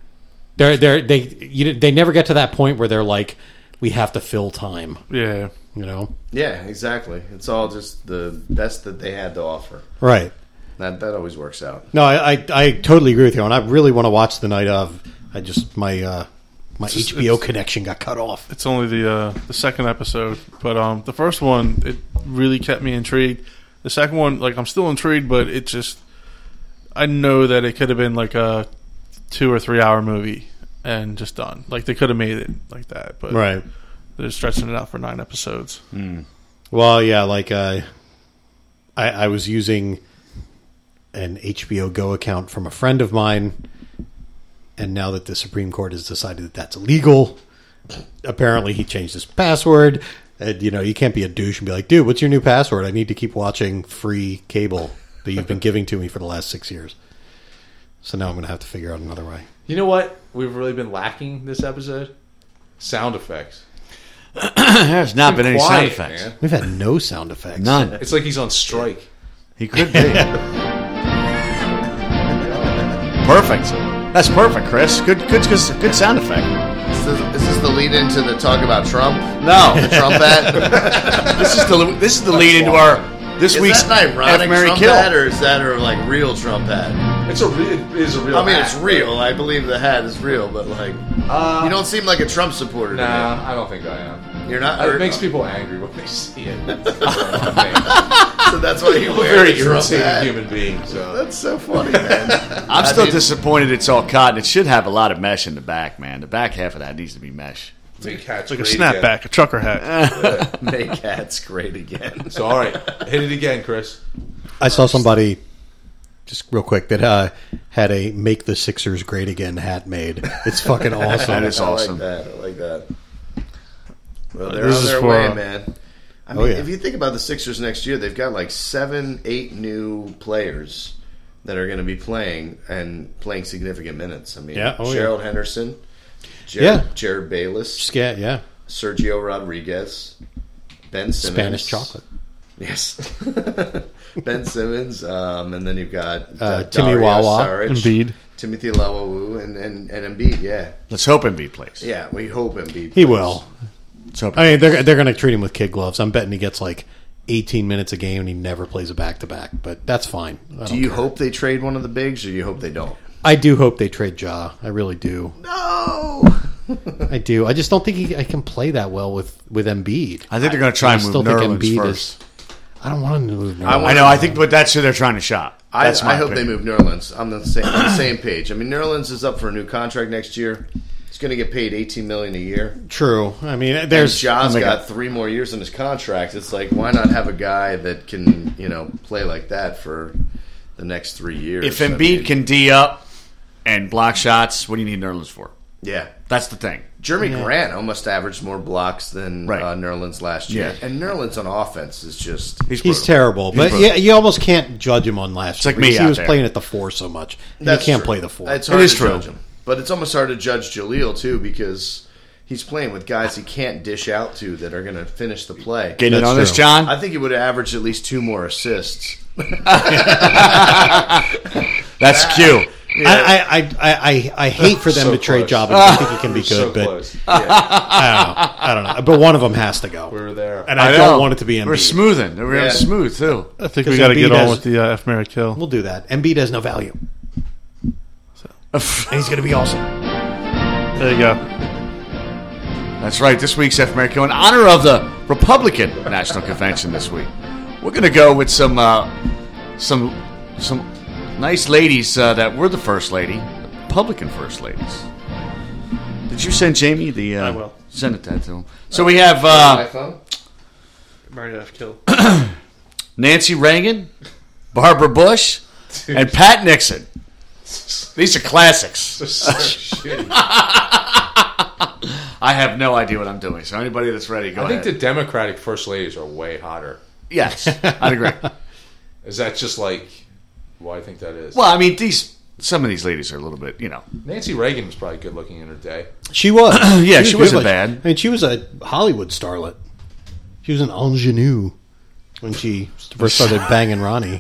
They never get to that point where they're like, we have to fill time, Yeah. you know? Yeah, exactly. It's all just the best that they had to offer. Right. That always works out. No, I totally agree with you, and I really want to watch The Night Of. I just, my HBO connection got cut off. It's only the second episode, but the first one, it really kept me intrigued. The second one, like, I'm still intrigued, but it just, I know that it could have been like a 2 or 3 hour movie and just done. Like, they could have made it like that, but Right. they're stretching it out for 9 episodes. Well, yeah, like, I was using an HBO Go account from a friend of mine, and now that the Supreme Court has decided that that's illegal, apparently he changed his password. And, you can't be a douche and be like, dude, what's your new password? I need to keep watching free cable that you've been giving to me for the last 6 years. So now I'm going to have to figure out another way. You know what we've really been lacking this episode? Sound effects. There's not been any sound Quiet, effects. man. We've had no sound effects. None. It's like he's on strike. He could be. Perfect. That's perfect, Chris. Good sound effect. Is this the lead into the talk about Trump? No, The Trump ad? this is the lead into our this Is week's that an ironic F, Marry, Trump Kill. ad, or is that like real Trump ad? It is a real. I mean, hat. it's real. I believe the hat is real, but like, you don't seem like a Trump supporter. to Nah, I don't think I am. me. You're not. It makes people angry when they see it. So that's why you I'm a wear very the Trump irritating hat. human being. So That's so funny, man. I'm still mean- disappointed it's all cotton. It should have a lot of mesh in the back, man. The back half of that needs to be mesh. make hats It's like a great snapback, a trucker hat. Make hats great again. Again. So all right, hit it again, Chris. I saw somebody, just real quick, that had a "Make the Sixers Great Again" hat made. It's fucking awesome. That is awesome. I like that. Well, they're This on is their for, way, man. I mean, yeah. if you think about the Sixers next year, they've got like 7, 8 new players that are going to be playing and playing significant minutes. I mean, Yeah, oh, Gerald Henderson, Yeah. Jared Bayless, Just get, yeah. Sergio Rodriguez, Ben Simmons, Spanish chocolate. Yes. Ben Simmons, and then you've got Timmy Wawa, Embiid. Timothy Lawawu, and Embiid, yeah. Let's hope Embiid plays. Yeah, we hope Embiid plays. He will. Let's hope. I mean, they're going to treat him with kid gloves. I'm betting he gets like 18 minutes a game and he never plays a back-to-back, but that's fine. Do you hope they trade one of the bigs, or you hope they don't? I do hope they trade Ja. I really do. No! I do. I just don't think I can play that well with Embiid. I think they're going to try and move Nerlens Embiid first. I don't want him to move Nerlens. I know. I think, but that's who they're trying to shop. I hope they move Nerlens. I'm on the same page. I mean, Nerlens is up for a new contract next year. He's going to get paid $18 million a year. True. I mean, Ja's got 3 more years in his contract. It's like, why not have a guy that can, play like that for the next 3 years? If Embiid can D up and block shots, what do you need Nerlens for? Yeah, that's the thing. Jeremy Grant almost averaged more blocks than Nerlens last year. Yeah. And Nerlens on offense is just... He's terrible. But you almost can't judge him on last year. Like me he was playing at the 4 so much. You can't play the 4. It's hard to judge him. But it's almost hard to judge Jaleel, too, because he's playing with guys he can't dish out to that are going to finish the play. Getting on this, John? I think he would have averaged at least 2 more assists. That's cute. Yeah. I hate for them to trade Ja. I think he can be good, but I don't know. But one of them has to go. We're there, and I don't want it to be Embiid. We're smoothing. We're smooth too. I think we got to get on with the F. Mary Kill. We'll do that. Embiid has no value, and he's going to be awesome. There you go. That's right. This week's F. Mary Kill, in honor of the Republican National Convention this week, we're going to go with some nice ladies that were the first lady, Republican first ladies. Did you send Jamie the? I will send it to him. So we have Mary F. Kill, Nancy Reagan, Barbara Bush, and Pat Nixon. These are classics. I have no idea what I'm doing. So anybody that's ready, go ahead. I think the Democratic first ladies are way hotter. Yes, I'd agree. Is that just like? Why I think that is. Well, I mean, some of these ladies are a little bit, Nancy Reagan was probably good looking in her day. She was. Yeah, she wasn't bad. I mean, she was a Hollywood starlet. She was an ingenue when she first started banging Ronnie.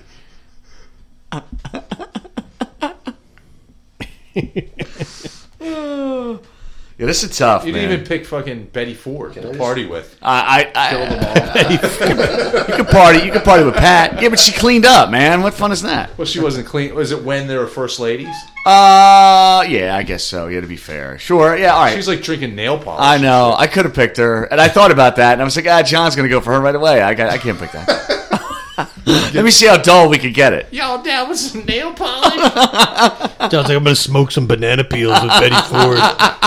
Yeah, this is tough. You didn't even pick fucking Betty Ford to party with. Kill them all. You could party with Pat. Yeah, but she cleaned up, man. What fun is that? Well, she wasn't clean. Was it when they were first ladies? Yeah, I guess so. Yeah, to be fair. Sure. Yeah, all right. She's like drinking nail polish. I know. I could have picked her, and I thought about that, and I was like, John's going to go for her right away. I can't pick that. Let me see how dull we could get it. Y'all down with some nail polish? Sounds like I'm going to smoke some banana peels with Betty Ford.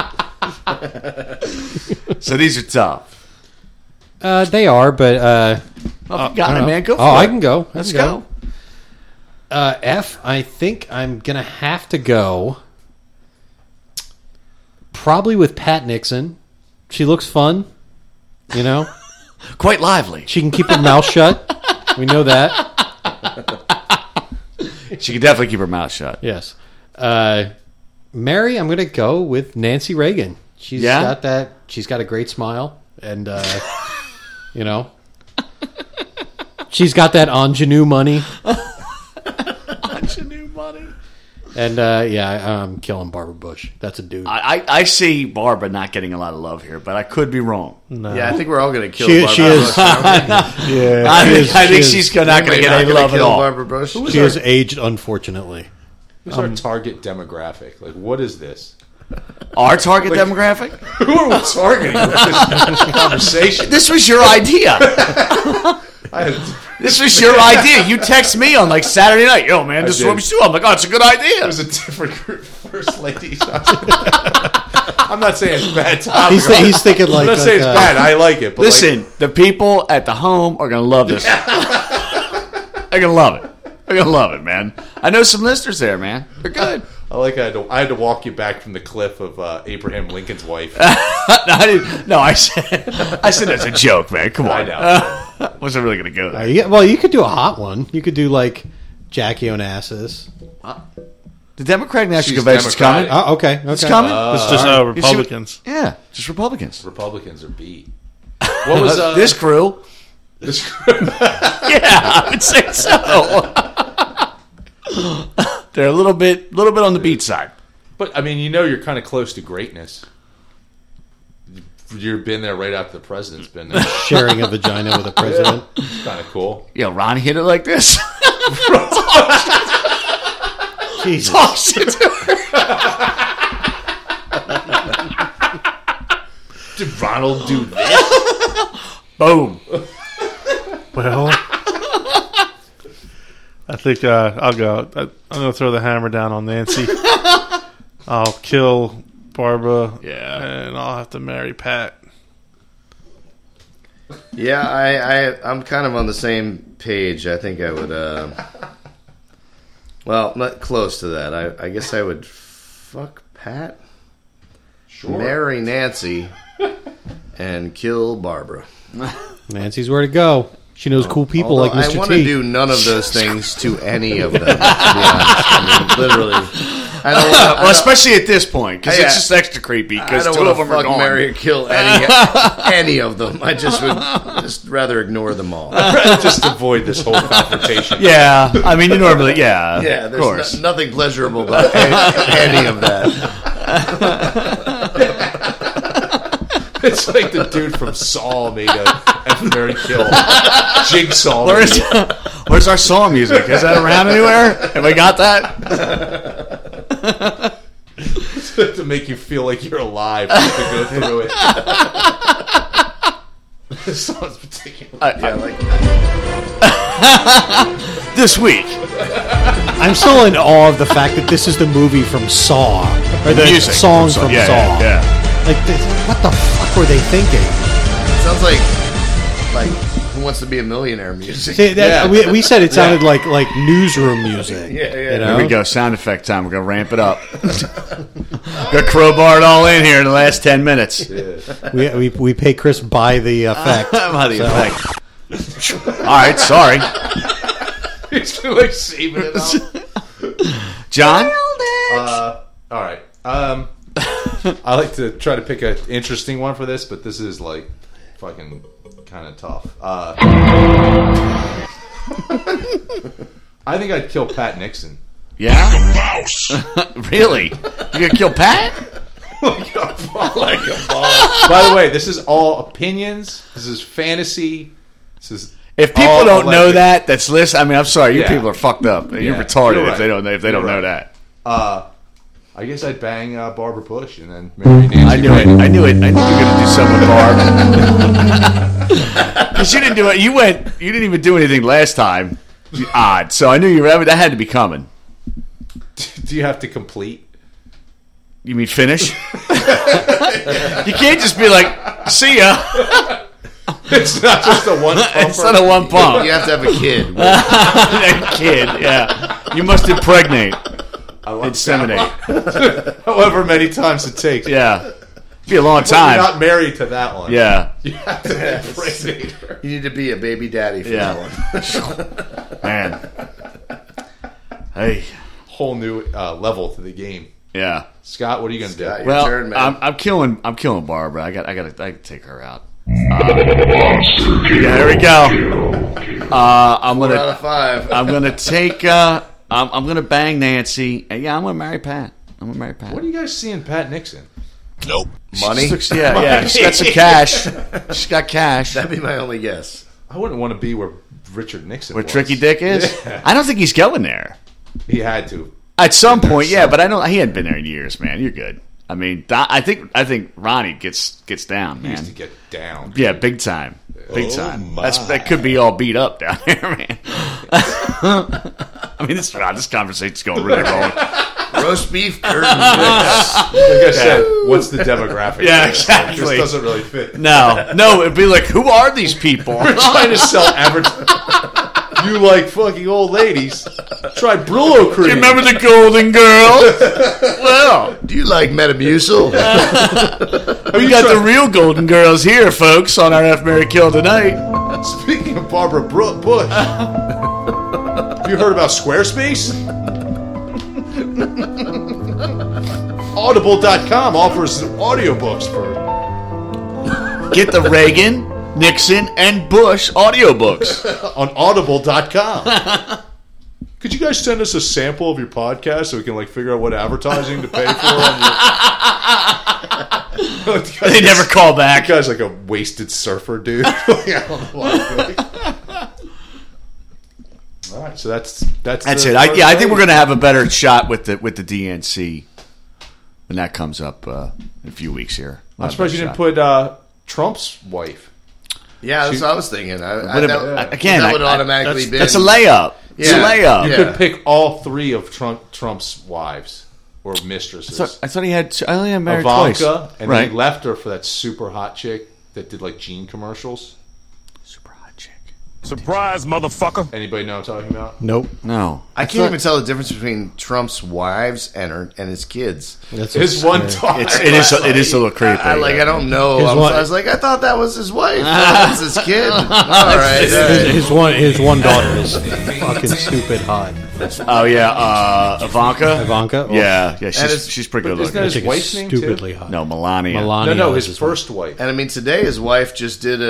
So these are tough. They are, but got it, man. Go for it. I can go. Let's go. F, I think I'm gonna have to go probably with Pat Nixon. She looks fun, quite lively. She can keep her mouth shut. We know that. She can definitely keep her mouth shut. Yes. Mary, I'm gonna go with Nancy Reagan. She's got that. She's got a great smile, and she's got that ingenue money. Ingenue money. And I'm killing Barbara Bush. That's a dude. I see Barbara not getting a lot of love here, but I could be wrong. No. Yeah, I think we're all going to kill Barbara she is, Bush. I think she's not going to get any love at all. Barbara Bush. She is aged, unfortunately. Who's our target demographic? Like, what is this? Our target demographic? Who are we targeting with this conversation? This was your idea. This was your idea. You text me on like Saturday night. Yo, man, this is what we do. I'm like, it's a good idea. It was a different group. First ladies. I'm not saying it's bad topic. He's thinking like... I'm not saying it's bad. I like it. But listen, the people at the home are going to love this. They're going to love it. They're going to love it, man. I know some listeners there, man. They're good. I had to walk you back from the cliff of Abraham Lincoln's wife. I said that's a joke, man. Come on. I know. Wasn't really going to go there. Well, you could do a hot one. You could do like Jackie Onassis. The Democratic National Convention is coming. Okay. It's coming. It's just Republicans. Yeah, just Republicans. Republicans are beat. What was this crew? I would say so. They're a little bit on the beat side. But I mean, you're kind of close to greatness. You've been there right after the president's been there. Sharing a vagina with a president. Kind of cool. Yeah, Ronnie hit it like this. Jesus. Talk shit to her. Did Ronald do this? Boom. Well, I think I'll go. I'm going to throw the hammer down on Nancy. I'll kill Barbara. Yeah. And I'll have to marry Pat. Yeah, I'm kind of on the same page. I think I would, well, not close to that. I guess I would fuck Pat, marry Nancy, and kill Barbara. Nancy's where to go. She knows cool people like Mr. T. I want to do none of those things to any of them, to be honest. I mean, literally. Well, especially at this point, because it's just extra creepy, because two of them are gone. Marry, or kill any of them. I just would rather ignore them all. Just avoid this whole confrontation. Yeah, I mean, you normally, Yeah, of there's course. nothing pleasurable about any of that. It's like the dude from Saw made a Mary Kill Jigsaw. Where's our Saw music? Is that around anywhere? Have we got that? To make you feel like you're alive to go through it. This song's particular. Yeah, like that. This week. I'm still in awe of the fact that this is the movie from Saw. Or the music song from Saw. from Yeah, Saw. yeah. Like, what the fuck were they thinking? Sounds like Who Wants to Be a Millionaire music. See, we said it sounded like newsroom music. Yeah. You know? Here we go. Sound effect time. We're going to ramp it up. Got crowbarred all in here in the last 10 minutes. Yeah. We pay Chris by the effect. By the effect. All right, sorry. He's like saving it up. John? All right. I like to try to pick an interesting one for this, but this is like fucking kind of tough. I think I'd kill Pat Nixon. Yeah? Really? You gonna kill Pat? Like a boss. By the way, this is all opinions. This is fantasy. This is If people don't know that, that's listen. I mean, I'm sorry, you Yeah. people are fucked up. You're Yeah, retarded you're if they right. don't know that. I guess I'd bang Barbara Bush and then marry Nancy. I knew it. I knew you were gonna do something with Barb. Because you didn't do it. You didn't even do anything last time. Odd. So I knew that had to be coming. Do you have to complete? You mean finish? You can't just be like, see ya. It's not just a one pump. It's not a one pump. You have to have a kid. That kid, yeah. You must impregnate. Inseminate. However many times it takes. Yeah. Be a long But time. you're not married to that one. Yeah. You have to impregnate her. You need to be a baby daddy for Yeah. that one. Man. Hey. Whole new level to the game. Yeah. Scott, what are you going to Scott, do? Your Well, turn, man. I'm killing Barbara. I gotta take her out. Yeah, here we go. I'm 4 out gonna of 5. I'm gonna take. I'm gonna bang Nancy. And yeah, I'm gonna marry Pat. What do you guys see in Pat Nixon? Money? Yeah. She's got some cash. She's got cash. That'd be my only guess. I wouldn't want to be where Richard Nixon Where was. Tricky Dick is? Yeah. I don't think he's going there. He had to. At some point, yeah, but I don't. He hadn't been there in years, man. You're good. I mean, I think Ronnie gets down, He man. used to get down. Yeah, big time. Big time. That could be all beat up down there, man. I mean, this conversation's going really wrong. Roast beef, curtains, Like I said, what's the demographic? Yeah, there? exactly. This doesn't really fit. No, it'd be like, who are these people? We're trying to sell You like fucking old ladies? Try Brillo cream. You remember the Golden Girl? Well, Do you like Metamucil? we got the real Golden Girls here, folks, on our F Mary Kill tonight. Speaking of Barbara Bush, have you heard about Squarespace? Audible.com offers audiobooks for Get the Reagan Nixon and Bush audiobooks. On Audible.com. Could you guys send us a sample of your podcast so we can figure out what advertising to pay for? They never call back. That guy's like a wasted surfer dude. I don't know why. All right, so that's it. I think we're going to have a better shot with the DNC when that comes up in a few weeks here. I'm surprised you didn't put Trump's wife. Yeah, that's what I was thinking. That would automatically be. That's a layup. It's a layup. You could pick all three of Trump's wives or mistresses. I thought he had. I only had married Ivanka, twice. And then he left her for that super hot chick that did Gene commercials. Super hot chick. Surprise, motherfucker! Anybody know what I'm talking about? Nope. No. I can't even tell the difference between Trump's wives and his kids. His one daughter. It is a little creepy. I don't know. I was like, I thought that was his wife. That's his kid. All right. His one daughter is fucking stupid hot. Oh yeah, Ivanka. Ivanka. Oh. Yeah. She's pretty good Isn't that looking. his wife's name Stupidly too? hot. No, Melania. No, his first wife. And I mean, today his wife just did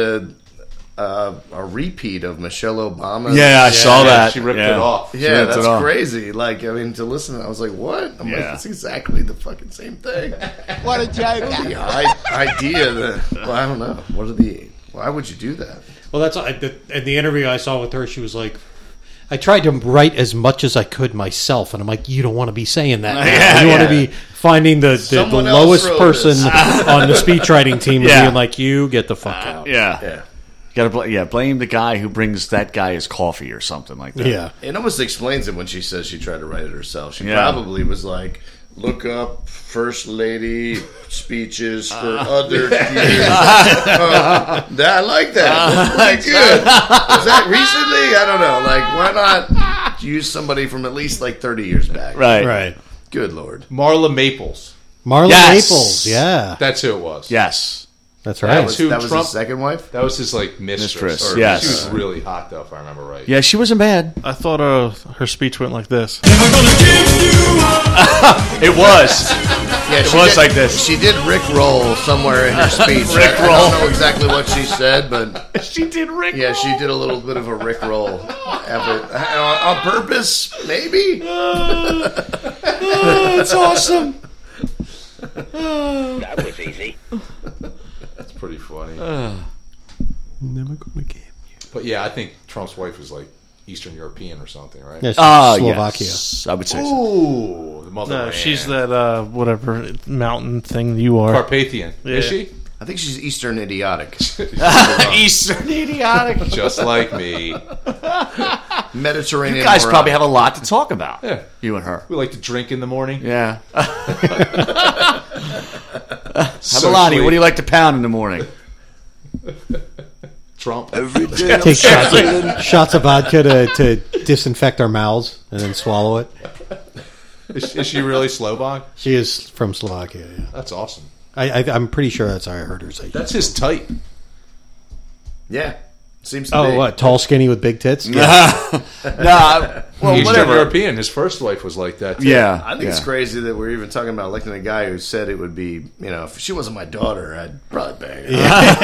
a repeat of Michelle Obama. Yeah, I saw that. She ripped it off. Yeah, that's crazy. To listen, I was like, what? I'm like, it's exactly the fucking same thing. What a joke! The idea that, I don't know. Why would you do that? Well, that's in the interview I saw with her. She was like, I tried to write as much as I could myself, and I'm like, you don't want to be saying that. You want to be finding the lowest person on the speechwriting team and being like, you get the fuck out. Yeah. You gotta blame the guy who brings that guy his coffee or something like that. Yeah. It almost explains it when she says she tried to write it herself. She probably was like, look up First Lady speeches for other years. I like that. That's pretty good. Was that recently? I don't know. Why not use somebody from at least 30 years back? Right. Good Lord. Marla Maples. Maples, yeah. That's who it was. Yes. That's right. That was his second wife? That was his mistress. Yes. She was really hot though, if I remember right. Yeah, she wasn't bad. I thought her speech went like this. It was. Yeah, it was like this. She did Rick roll somewhere in her speech. I don't know exactly what she said, but she did Rick roll. Yeah, she did a little bit of a Rick roll on purpose, maybe. It's awesome. That was easy. That's pretty funny. Never gonna get you. But yeah, I think Trump's wife was Eastern European or something, right? Yeah, Slovakia. Yes, I would say so. Ooh, the mother. No, she's that whatever mountain thing you are. Carpathian. Yeah. Is she? I think she's Eastern idiotic. Eastern idiotic. Just like me. Mediterranean. You guys moron. probably have a lot to talk about. Yeah. You and her. We like to drink in the morning. Yeah. So Hamalani, sweet. what do you like to pound in the morning? Trump. Every day. Take shots of vodka to disinfect our mouths and then swallow it. Is she really Slovak? She is from Slovakia. Yeah. That's awesome. I'm pretty sure that's how I heard her say. That's his type. Yeah. Seems to be. Oh, what? Tall, skinny with big tits? Well, Eastern whatever. European. His first wife was like that, too. Yeah. I think it's crazy that we're even talking about electing a guy who said it would be, if she wasn't my daughter, I'd probably bang her.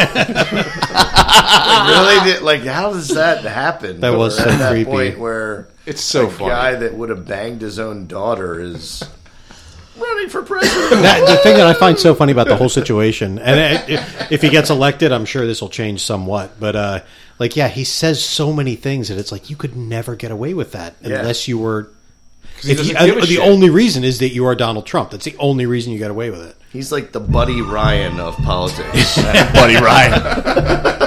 Really? How does that happen? That was so at that creepy. point where It's so a funny. guy that would have banged his own daughter is running for president. The thing that I find so funny about the whole situation, and if he gets elected, I'm sure this will change somewhat. But he says so many things that it's like you could never get away with that unless you were. The only reason is that you are Donald Trump. That's the only reason you got away with it. He's like the Buddy Ryan of politics. Buddy Ryan.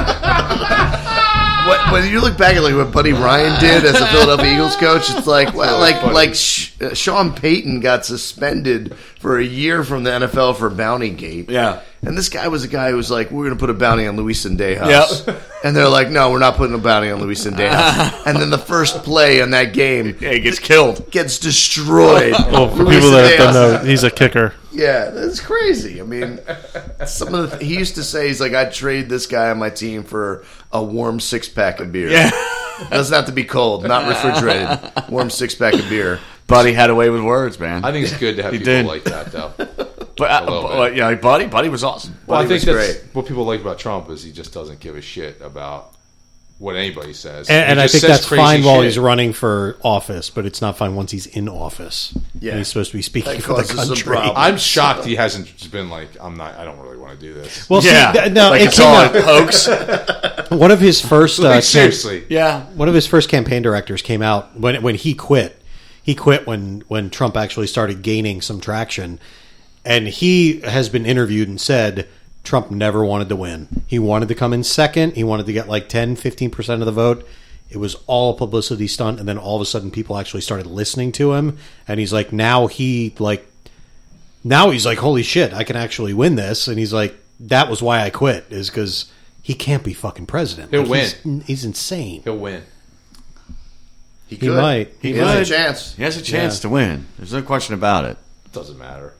When you look back at what Buddy Ryan did as a Philadelphia Eagles coach, it's like Sean Payton got suspended for a year from the NFL for Bountygate. Yeah. And this guy was a guy who was like, we're going to put a bounty on Luis Sendejas. Yep. And they're like, no, we're not putting a bounty on Luis Sendejas. And then the first play in that game, he gets killed. Gets destroyed. Well, for people that don't know, he's a kicker. Yeah, that's crazy. I mean, some of he used to say, he's like, I'd trade this guy on my team for a warm 6-pack of beer. Yeah. It doesn't have to be cold, not refrigerated. Warm 6-pack of beer. Buddy had a way with words, man. I think it's good to have people like that, though. But yeah, Buddy was awesome. Well, I Buddy think was that's great. what people like about Trump is he just doesn't give a shit about what anybody says. And He I just think says that's crazy fine while shit. he's running for office, but it's not fine once he's in office. Yeah. And he's supposed to be speaking That for the causes some country. problems. I'm shocked he hasn't just been like, I don't really want to do this. Well, Yeah, see, no, like it it's came all out. a hoax. One of his first Like, seriously. Yeah, one of his first campaign directors came out when he quit. He quit when Trump actually started gaining some traction, and he has been interviewed and said Trump never wanted to win. He wanted to come in second. He wanted to get like 10-15% of the vote. It was all a publicity stunt, and then all of a sudden people actually started listening to him, and he's like, now he's like, holy shit, I can actually win this, and he's like, that was why I quit, is because he can't be fucking president. He'll Like, win. He's insane. He'll win. He He might. He has a could. chance. He has a chance to win. There's no question about it. Doesn't matter.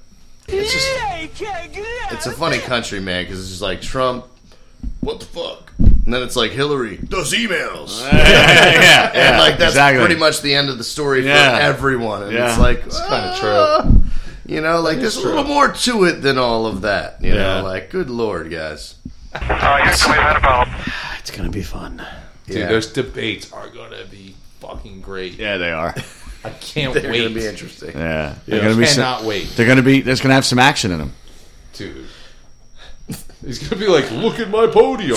It's a funny country, man, because it's just like Trump, what the fuck? And then it's like Hillary, those emails. Yeah, And like that's exactly. pretty much the end of the story Yeah. for everyone. And Yeah. it's like It's kind of true. You know, like there's a little more to it than all of that. You know, like good lord, guys. It's gonna be fun. Dude, Yeah. those debates are going to be fucking great. Yeah, they are. I can't They're wait. going to be interesting. Yeah, I cannot wait. They're gonna be. There's gonna have some action in them. Dude. He's going to be like, look at my podium. It's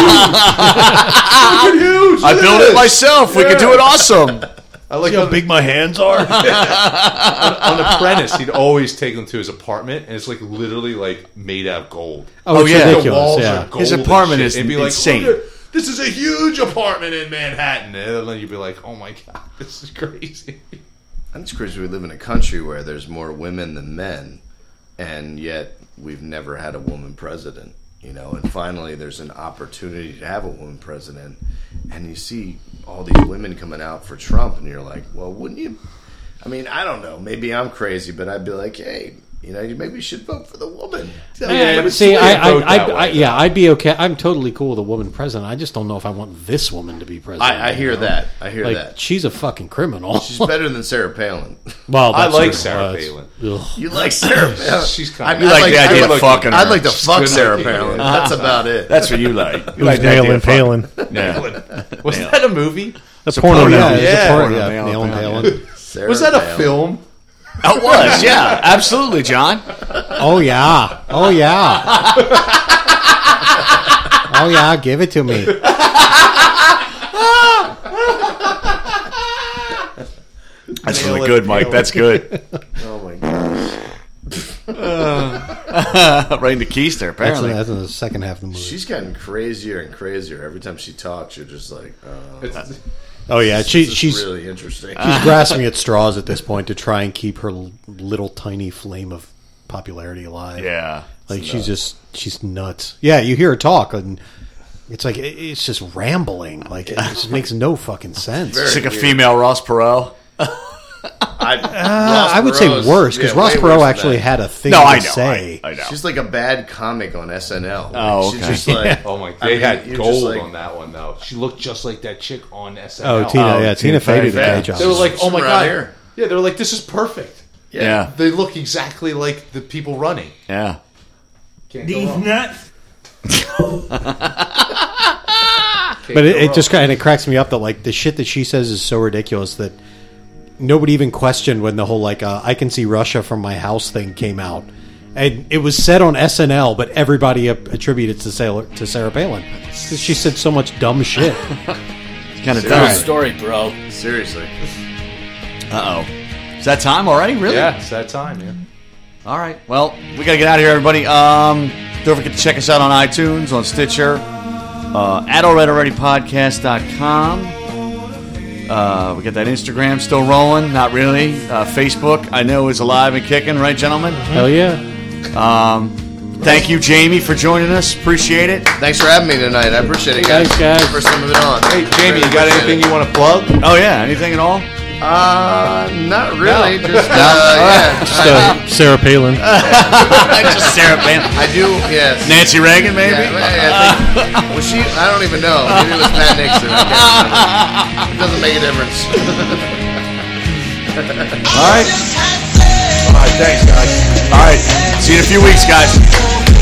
huge. I built it myself. We could do it awesome. I like See how big my hands are? on Apprentice, he'd always take them to his apartment, and it's like literally like made out of gold. Oh, it's yeah. The ridiculous. walls Yeah. are gold. His and apartment shit. is It'd be like, insane. "Look at- this is a huge apartment in Manhattan," and then you'd be like, "Oh my god, this is crazy." And it's crazy we live in a country where there's more women than men, and yet we've never had a woman president. You know, and finally there's an opportunity to have a woman president, and you see all these women coming out for Trump, and you're like, well, wouldn't you? I mean, I don't know. Maybe I'm crazy, but I'd be like, hey, you know, maybe you should vote for the woman. Man, but see, it's weird to vote that way, I'd be okay. I'm totally cool with a woman president. I just don't know if I want this woman to be president. I hear you know? that. I hear Like, that. she's a fucking criminal. She's better than Sarah Palin. Well, I that's like true. Sarah It's- Palin. ugh. You like Sarah Palin? She's kind of You like the idea of fucking her. I'd like to fuck good Sarah idea. Palin. That's about it. That's what you like. You Who's like the idea nailing of fucking- Palin? Yeah. Wasn't that a movie? The porno, porno, yeah, it's a yeah. porno, Porno, yeah, Nailing Nailing Palin. Palin. Sarah Was that a Palin. film? It was, yeah, absolutely, John. Oh yeah, oh yeah, oh yeah. Give it to me. That's really good, Mike. That's good. Oh my gosh. Right into Keister, apparently. That's in the second half of the movie. She's getting crazier and crazier. Every time she talks, you're just like, Oh yeah, this she's is really interesting. she's grasping at straws at this point to try and keep her little tiny flame of popularity alive. Yeah. Like she's nuts. Yeah, you hear her talk and it's like it's just rambling. Like it just makes no fucking sense. It's like a female Ross Perot. I would say Perot's- worse because yeah, Ross way Perot worse actually than had a thing No, to I know. say. I know. She's like a bad comic on SNL. Oh, She's okay. just like, Oh my! I They mean, had you're gold just like- on that one though. She looked just like that chick on SNL. Oh, Tina Tina Fey did a Fey. great job. They were like, "Oh my Around god!" here. Yeah, they were like, "This is perfect." Yeah. They look exactly like the people running. Yeah. Can't go wrong. nuts. But it just kind of cracks me up that like the shit that she says is so ridiculous that nobody even questioned when the whole like I can see Russia from my house thing came out, and it was said on SNL, but everybody attributed it to Sarah Palin. 'Cause she said so much dumb shit. It's kind of Good dumb. Story, bro. Seriously. Uh-oh. Is that time already? Really? Yeah, it's that time. Yeah. All right. Well, we got to get out of here, everybody. Don't forget to check us out on iTunes, on Stitcher, at alrightalreadypodcast.com. We got that Instagram still rolling. Not really. Facebook, I know, is alive and kicking. Right, gentlemen? Hell yeah. Thank you, Jamie, for joining us. Appreciate it. Thanks for having me tonight. I appreciate it, guys. Thanks, guys. First time I've been on. Hey, Jamie, you got anything you want to plug? Oh, yeah. Anything at all? Not really. No. Just, yeah. Sarah Palin. Just Sarah Palin. I do, yes. Nancy Reagan, maybe? Yeah, I think, was she? I don't even know. Maybe it was Pat Nixon. I can't remember. It doesn't make a difference. All right. All right, thanks, guys. All right. See you in a few weeks, guys.